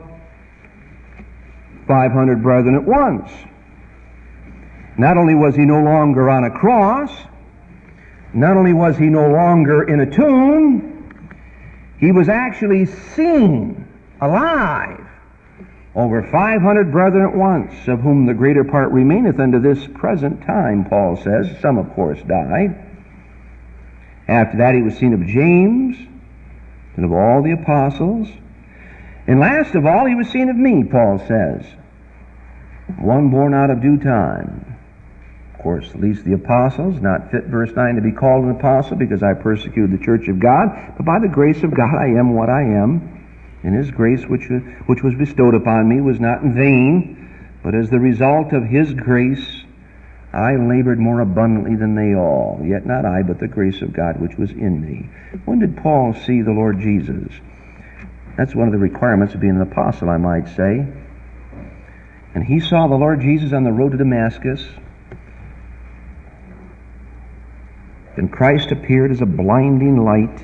five hundred brethren at once. Not only was he no longer on a cross, not only was he no longer in a tomb, he was actually seen alive. Over five hundred brethren at once, of whom the greater part remaineth unto this present time, Paul says. Some, of course, died. After that he was seen of James, and of all the apostles. And last of all, he was seen of me, Paul says. One born out of due time. Of course, at least the apostles, not fit, verse nine, to be called an apostle, because I persecuted the church of God. But by the grace of God I am what I am. And his grace which, which was bestowed upon me was not in vain, but as the result of his grace I labored more abundantly than they all. Yet not I, but the grace of God which was in me. When did Paul see the Lord Jesus? That's one of the requirements of being an apostle, I might say. And he saw the Lord Jesus on the road to Damascus. And Christ appeared as a blinding light.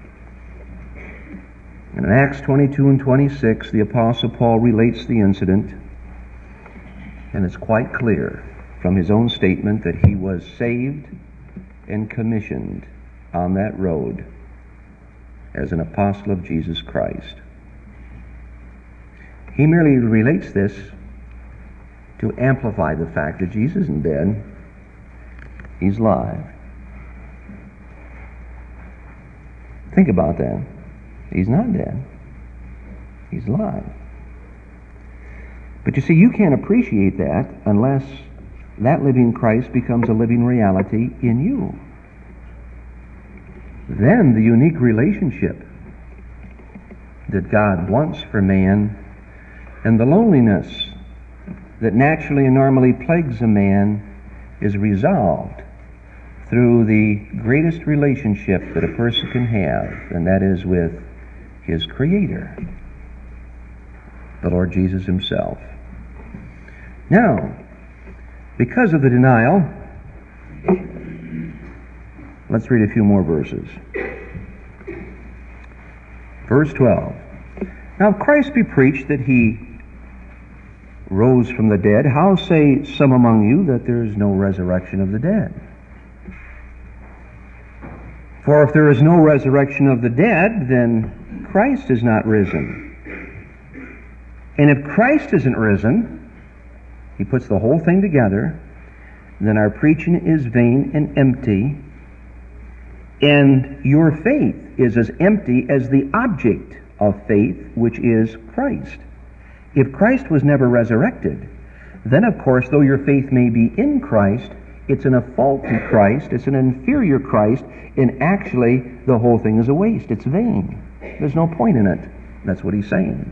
And in Acts twenty-two and twenty-six, the Apostle Paul relates the incident, and it's quite clear from his own statement that he was saved and commissioned on that road as an apostle of Jesus Christ. He merely relates this to amplify the fact that Jesus isn't dead. He's alive. Think about that. He's not dead. He's alive. But you see, you can't appreciate that unless that living Christ becomes a living reality in you. Then the unique relationship that God wants for man, and the loneliness that naturally and normally plagues a man is resolved through the greatest relationship that a person can have, and that is with his Creator, the Lord Jesus Himself. Now, because of the denial, let's read a few more verses. Verse twelve. Now if Christ be preached that He rose from the dead, how say some among you that there is no resurrection of the dead? For if there is no resurrection of the dead, then Christ is not risen. And if Christ isn't risen, he puts the whole thing together, then our preaching is vain and empty, and your faith is as empty as the object of faith, which is Christ. If Christ was never resurrected, then of course, though your faith may be in Christ, it's in a faulty Christ, it's an inferior Christ, and actually the whole thing is a waste. It's vain. There's no point in it. That's what he's saying.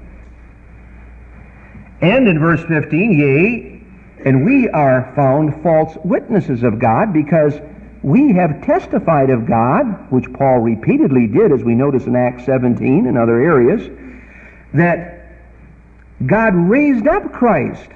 And in verse fifteen, yea, and we are found false witnesses of God, because we have testified of God, which Paul repeatedly did, as we notice in Acts seventeen and other areas, that God raised up Christ,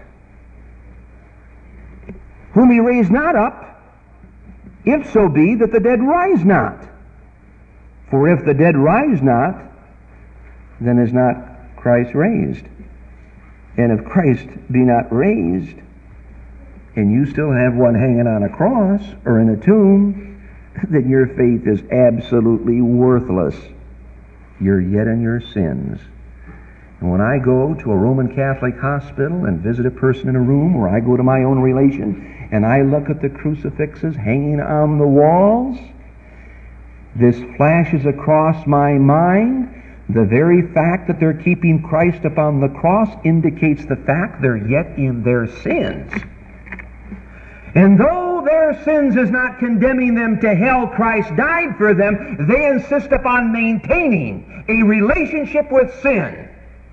whom he raised not up, if so be that the dead rise not. For if the dead rise not, then is not Christ raised. And if Christ be not raised, and you still have one hanging on a cross or in a tomb, then your faith is absolutely worthless. You're yet in your sins. And when I go to a Roman Catholic hospital and visit a person in a room, or I go to my own relation and I look at the crucifixes hanging on the walls, this flashes across my mind. The very fact that they're keeping Christ upon the cross indicates the fact they're yet in their sins. And though their sins is not condemning them to hell, Christ died for them, they insist upon maintaining a relationship with sin,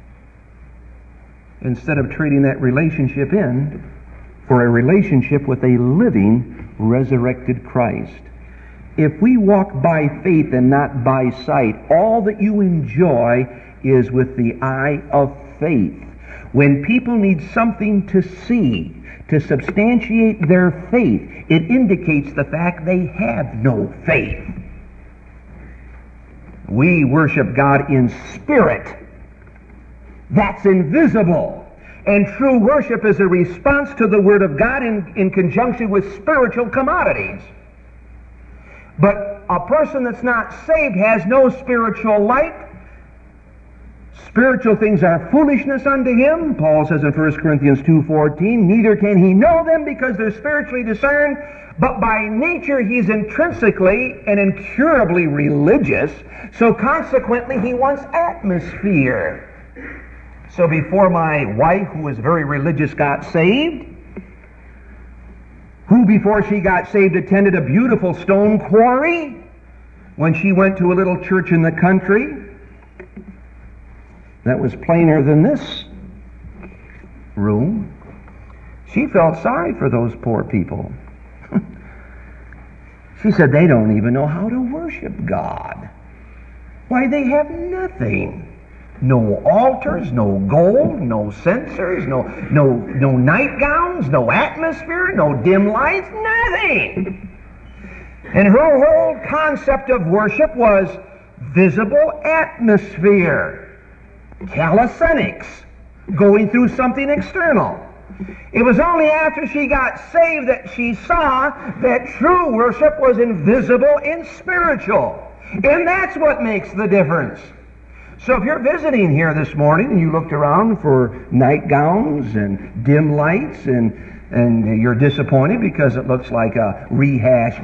instead of trading that relationship in for a relationship with a living, resurrected Christ. If we walk by faith and not by sight, all that you enjoy is with the eye of faith. When people need something to see to substantiate their faith, it indicates the fact they have no faith. We worship God in spirit. That's invisible. And true worship is a response to the Word of God in, in conjunction with spiritual commodities. But a person that's not saved has no spiritual light. Spiritual things are foolishness unto him. Paul says in First Corinthians two fourteen, neither can he know them because they're spiritually discerned, but by nature he's intrinsically and incurably religious, so consequently he wants atmosphere. So before my wife, who was very religious, got saved, who before she got saved attended a beautiful stone quarry, when she went to a little church in the country that was plainer than this room, she felt sorry for those poor people. She said, they don't even know how to worship God. Why, they have nothing. No altars, no gold, no censers, no, no, no nightgowns, no atmosphere, no dim lights, nothing. And her whole concept of worship was visible atmosphere, calisthenics, going through something external. It was only after she got saved that she saw that true worship was invisible and spiritual. And that's what makes the difference. So if you're visiting here this morning and you looked around for nightgowns and dim lights and, and you're disappointed because it looks like a rehashed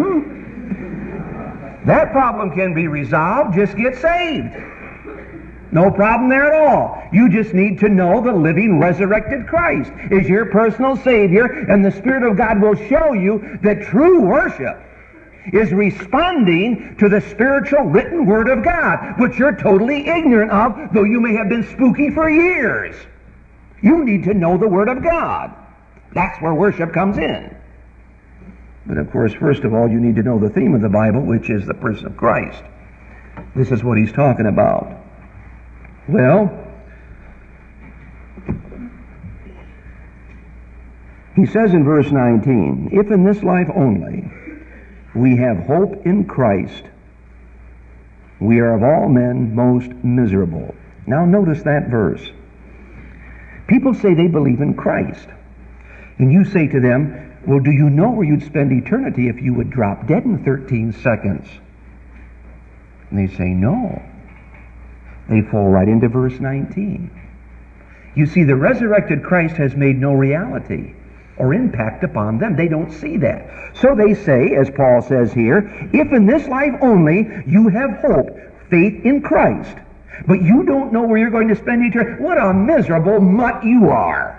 gym, that problem can be resolved. Just get saved. No problem there at all. You just need to know the living, resurrected Christ is your personal Savior, and the Spirit of God will show you that true worship is responding to the spiritual written Word of God, which you're totally ignorant of, though you may have been spooky for years. You need to know the Word of God. That's where worship comes in. But of course, first of all, you need to know the theme of the Bible, which is the person of Christ. This is what he's talking about. Well, he says in verse nineteen, if in this life only we have hope in Christ, we are of all men most miserable. Now notice that verse. People say they believe in Christ. And you say to them, well, do you know where you'd spend eternity if you would drop dead in thirteen seconds? And they say, no. They fall right into verse nineteen. You see, the resurrected Christ has made no reality or impact upon them. They don't see that. So they say, as Paul says here, if in this life only you have hope, faith in Christ, but you don't know where you're going to spend eternity, what a miserable mutt you are.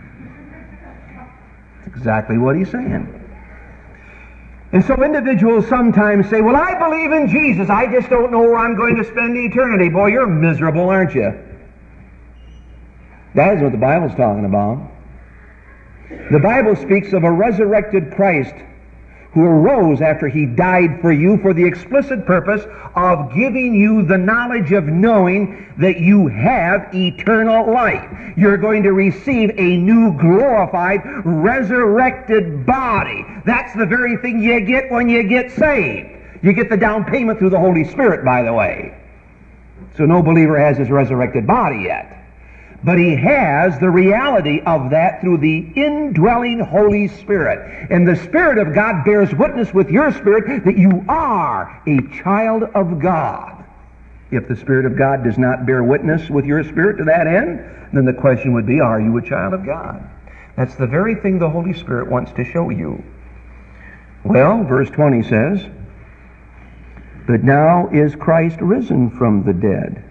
That's exactly what he's saying. And so individuals sometimes say, well, I believe in Jesus, I just don't know where I'm going to spend eternity. Boy, you're miserable, aren't you? That is what the Bible's talking about. The Bible speaks of a resurrected Christ who arose after he died for you for the explicit purpose of giving you the knowledge of knowing that you have eternal life. You're going to receive a new glorified, resurrected body. That's the very thing you get when you get saved. You get the down payment through the Holy Spirit, by the way. So no believer has his resurrected body yet. But he has the reality of that through the indwelling Holy Spirit. And the Spirit of God bears witness with your spirit that you are a child of God. If the Spirit of God does not bear witness with your spirit to that end, then the question would be, are you a child of God? That's the very thing the Holy Spirit wants to show you. Well, verse twenty says, but now is Christ risen from the dead,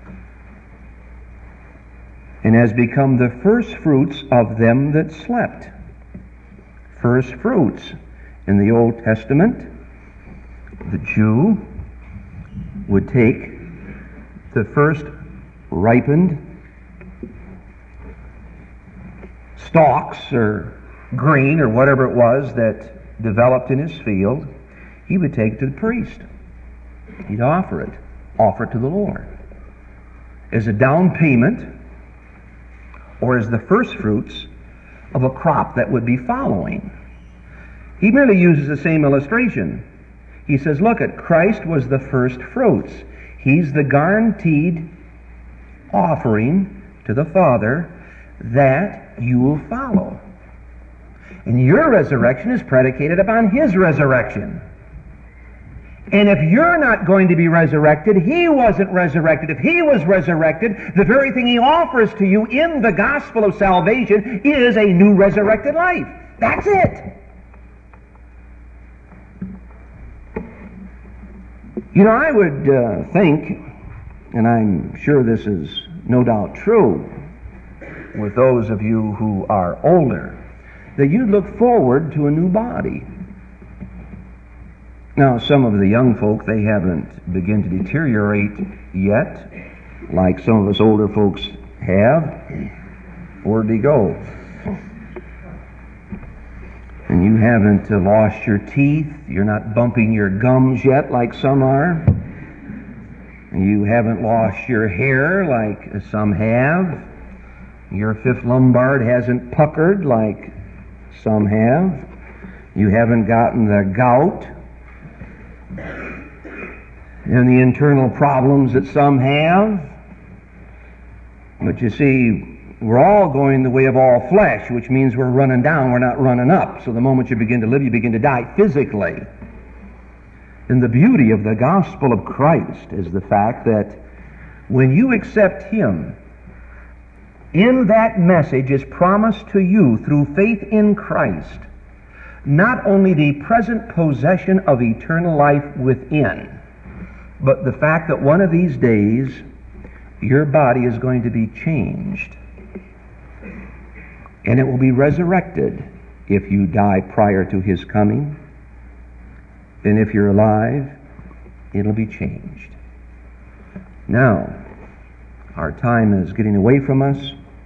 and has become the first fruits of them that slept. First fruits. In the Old Testament, the Jew would take the first ripened stalks or grain or whatever it was that developed in his field. He would take it to the priest. He'd offer it. Offer it to the Lord as a down payment, or as the first fruits of a crop that would be following. He merely uses the same illustration. He says, look, at Christ was the first fruits. He's the guaranteed offering to the Father that you will follow. And your resurrection is predicated upon His resurrection. And if you're not going to be resurrected, He wasn't resurrected. If He was resurrected, the very thing He offers to you in the gospel of salvation is a new resurrected life. That's it. You know, I would uh, think, and I'm sure this is no doubt true with those of you who are older, that you'd look forward to a new body. Now, some of the young folk, they haven't begun to deteriorate yet, like some of us older folks have. Where'd he go? And you haven't uh, lost your teeth. You're not bumping your gums yet, like some are. You haven't lost your hair, like some have. Your fifth lumbar hasn't puckered, like some have. You haven't gotten the gout and the internal problems that some have. But you see, we're all going the way of all flesh, which means we're running down, we're not running up. So the moment you begin to live, you begin to die physically. And the beauty of the gospel of Christ is the fact that when you accept Him, in that message is promised to you through faith in Christ not only the present possession of eternal life within, but the fact that one of these days your body is going to be changed. And it will be resurrected if you die prior to His coming. And if you're alive, it'll be changed. Now, our time is getting away from us.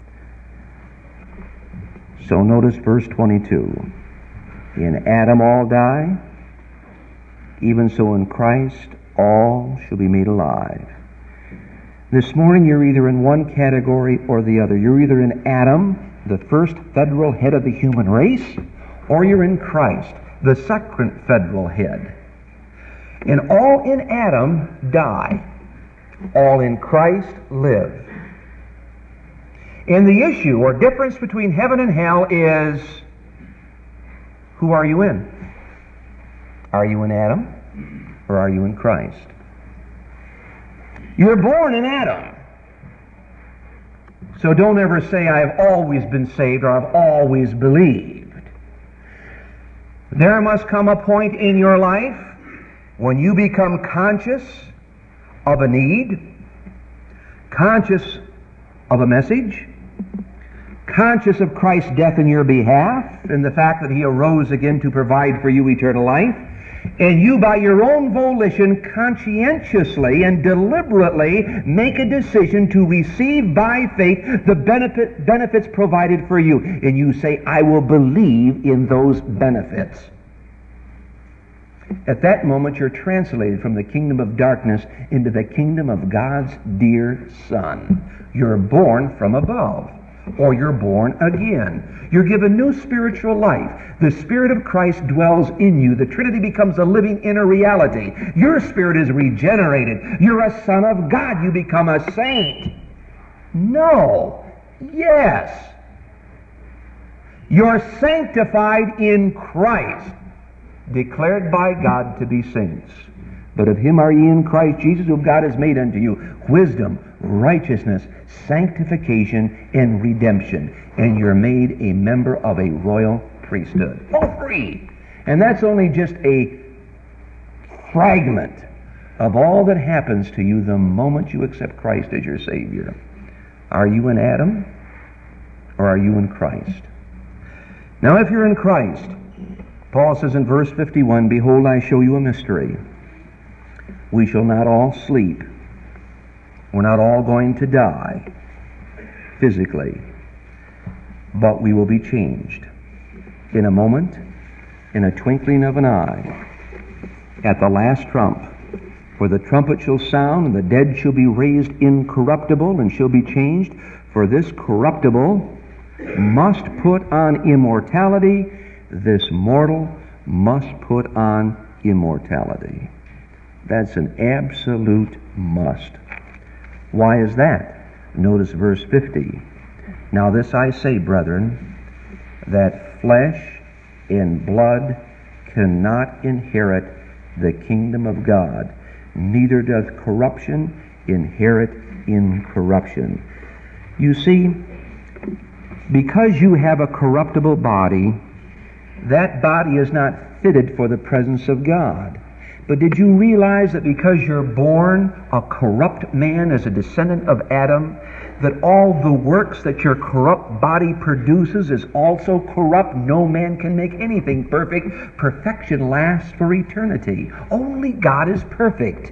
So notice verse twenty-two. In Adam all die, even so in Christ all shall be made alive. This morning you're either in one category or the other. You're either in Adam, the first federal head of the human race, or you're in Christ, the second federal head. And all in Adam die. All in Christ live. And the issue or difference between heaven and hell is, who are you in? Are you in Adam or are you in Christ? You're born in Adam. So don't ever say, I've always been saved or I've always believed. There must come a point in your life when you become conscious of a need, conscious of a message, conscious of Christ's death in your behalf and the fact that He arose again to provide for you eternal life, and you by your own volition conscientiously and deliberately make a decision to receive by faith the benefit, benefits provided for you, and you say, I will believe in those benefits. At that moment you're translated from the kingdom of darkness into the kingdom of God's dear Son. You're born from above. Or you're born again. You're given new spiritual life. The Spirit of Christ dwells in you. The Trinity becomes a living inner reality. Your spirit is regenerated. You're a son of God. You become a saint. No. Yes. You're sanctified in Christ, declared by God to be saints. But of Him are ye in Christ Jesus, whom God has made unto you wisdom, righteousness, sanctification, and redemption. And you're made a member of a royal priesthood. For free. And that's only just a fragment of all that happens to you the moment you accept Christ as your Savior. Are you in Adam or are you in Christ? Now if you're in Christ, Paul says in verse fifty-one, behold, I show you a mystery. We shall not all sleep. We're not all going to die physically, but we will be changed in a moment, in a twinkling of an eye, at the last trump. For the trumpet shall sound, and the dead shall be raised incorruptible, and shall be changed. For this corruptible must put on immortality, this mortal must put on immortality. That's an absolute must. Why is that? Notice verse fifty. Now this I say, brethren, that flesh and blood cannot inherit the kingdom of God, neither doth corruption inherit incorruption. You see, because you have a corruptible body, that body is not fitted for the presence of God. But did you realize that because you're born a corrupt man as a descendant of Adam, that all the works that your corrupt body produces is also corrupt? No man can make anything perfect. Perfection lasts for eternity. Only God is perfect.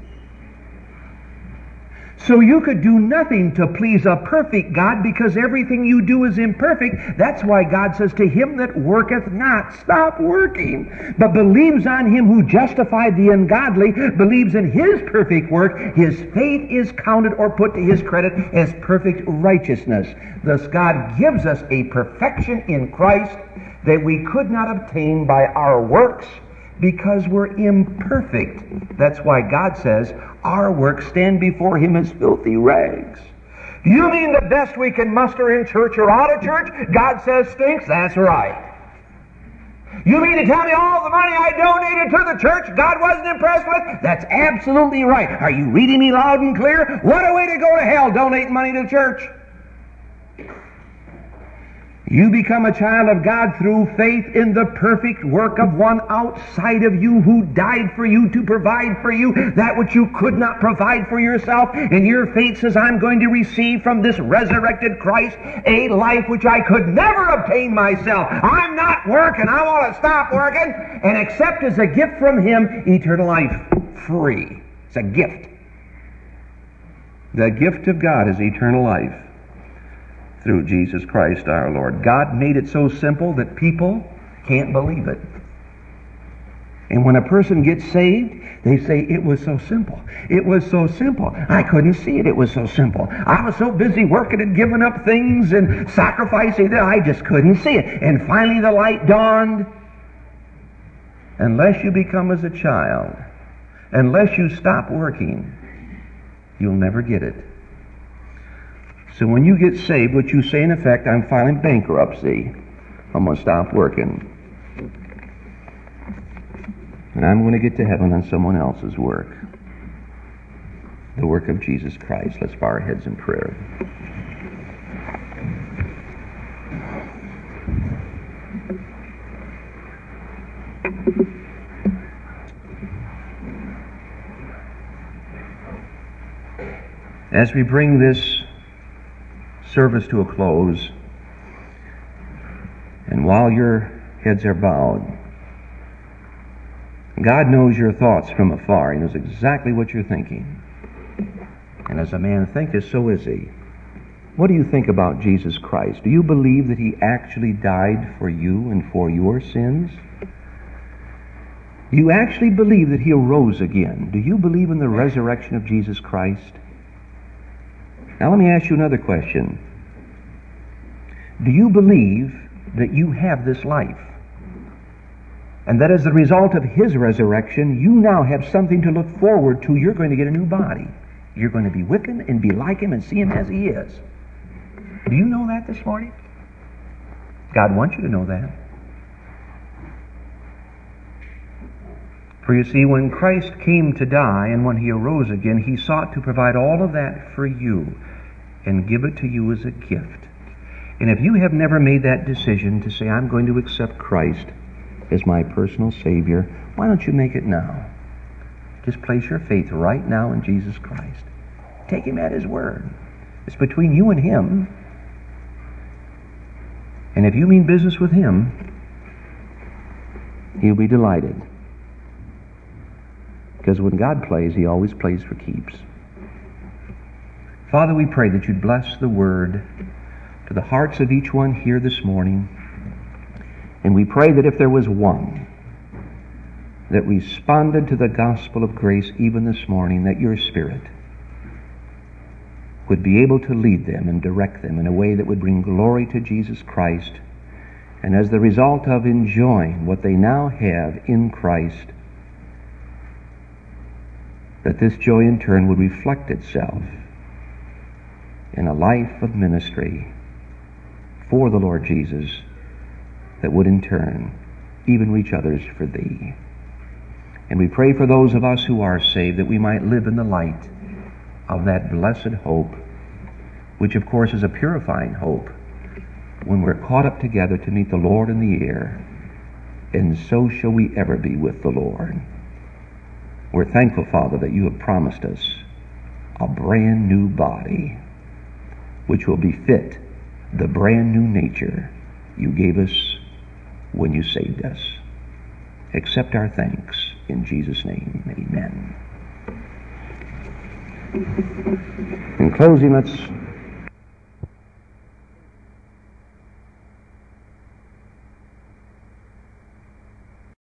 So you could do nothing to please a perfect God because everything you do is imperfect. That's why God says, to him that worketh not, stop working, but believes on him who justified the ungodly, believes in his perfect work, his faith is counted or put to his credit as perfect righteousness. Thus God gives us a perfection in Christ that we could not obtain by our works, because we're imperfect. That's why God says our works stand before him as filthy rags. You mean the best we can muster in church or out of church, God says stinks? That's right. You mean to tell me all the money I donated to the church God wasn't impressed with? That's absolutely right. Are you reading me loud and clear? What a way to go to hell, donating money to the church. You become a child of God through faith in the perfect work of one outside of you who died for you to provide for you that which you could not provide for yourself. And your faith says, I'm going to receive from this resurrected Christ a life which I could never obtain myself. I'm not working. I want to stop working and accept as a gift from Him eternal life free. It's a gift. The gift of God is eternal life through Jesus Christ our Lord. God made it so simple that people can't believe it. And when a person gets saved, they say, it was so simple. It was so simple. I couldn't see it. It was so simple. I was so busy working and giving up things and sacrificing that I just couldn't see it. And finally the light dawned. Unless you become as a child, unless you stop working, you'll never get it. So when you get saved, what you say in effect, I'm filing bankruptcy. I'm going to stop working. And I'm going to get to heaven on someone else's work. The work of Jesus Christ. Let's bow our heads in prayer. As we bring this service to a close, and while your heads are bowed, God knows your thoughts from afar. He knows exactly what you're thinking. And as a man thinketh, so is he. What do you think about Jesus Christ? Do you believe that He actually died for you and for your sins? Do you actually believe that He arose again? Do you believe in the resurrection of Jesus Christ? Now let me ask you another question. Do you believe that you have this life? And that as a result of His resurrection, you now have something to look forward to. You're going to get a new body. You're going to be with Him and be like Him and see Him as He is. Do you know that this morning? God wants you to know that. For you see, when Christ came to die and when He arose again, He sought to provide all of that for you and give it to you as a gift. And if you have never made that decision to say, I'm going to accept Christ as my personal Savior, why don't you make it now? Just place your faith right now in Jesus Christ. Take Him at His word. It's between you and Him. And if you mean business with Him, He'll be delighted. Because when God plays, He always plays for keeps. Father, we pray that You'd bless the Word to the hearts of each one here this morning. And we pray that if there was one that responded to the gospel of grace even this morning, that Your Spirit would be able to lead them and direct them in a way that would bring glory to Jesus Christ. And as the result of enjoying what they now have in Christ, that this joy in turn would reflect itself in a life of ministry for the Lord Jesus that would in turn even reach others for Thee. And we pray for those of us who are saved that we might live in the light of that blessed hope, which of course is a purifying hope when we're caught up together to meet the Lord in the air, and so shall we ever be with the Lord. We're thankful, Father, that You have promised us a brand new body which will befit the brand new nature You gave us when You saved us. Accept our thanks in Jesus' name. Amen. In closing, let's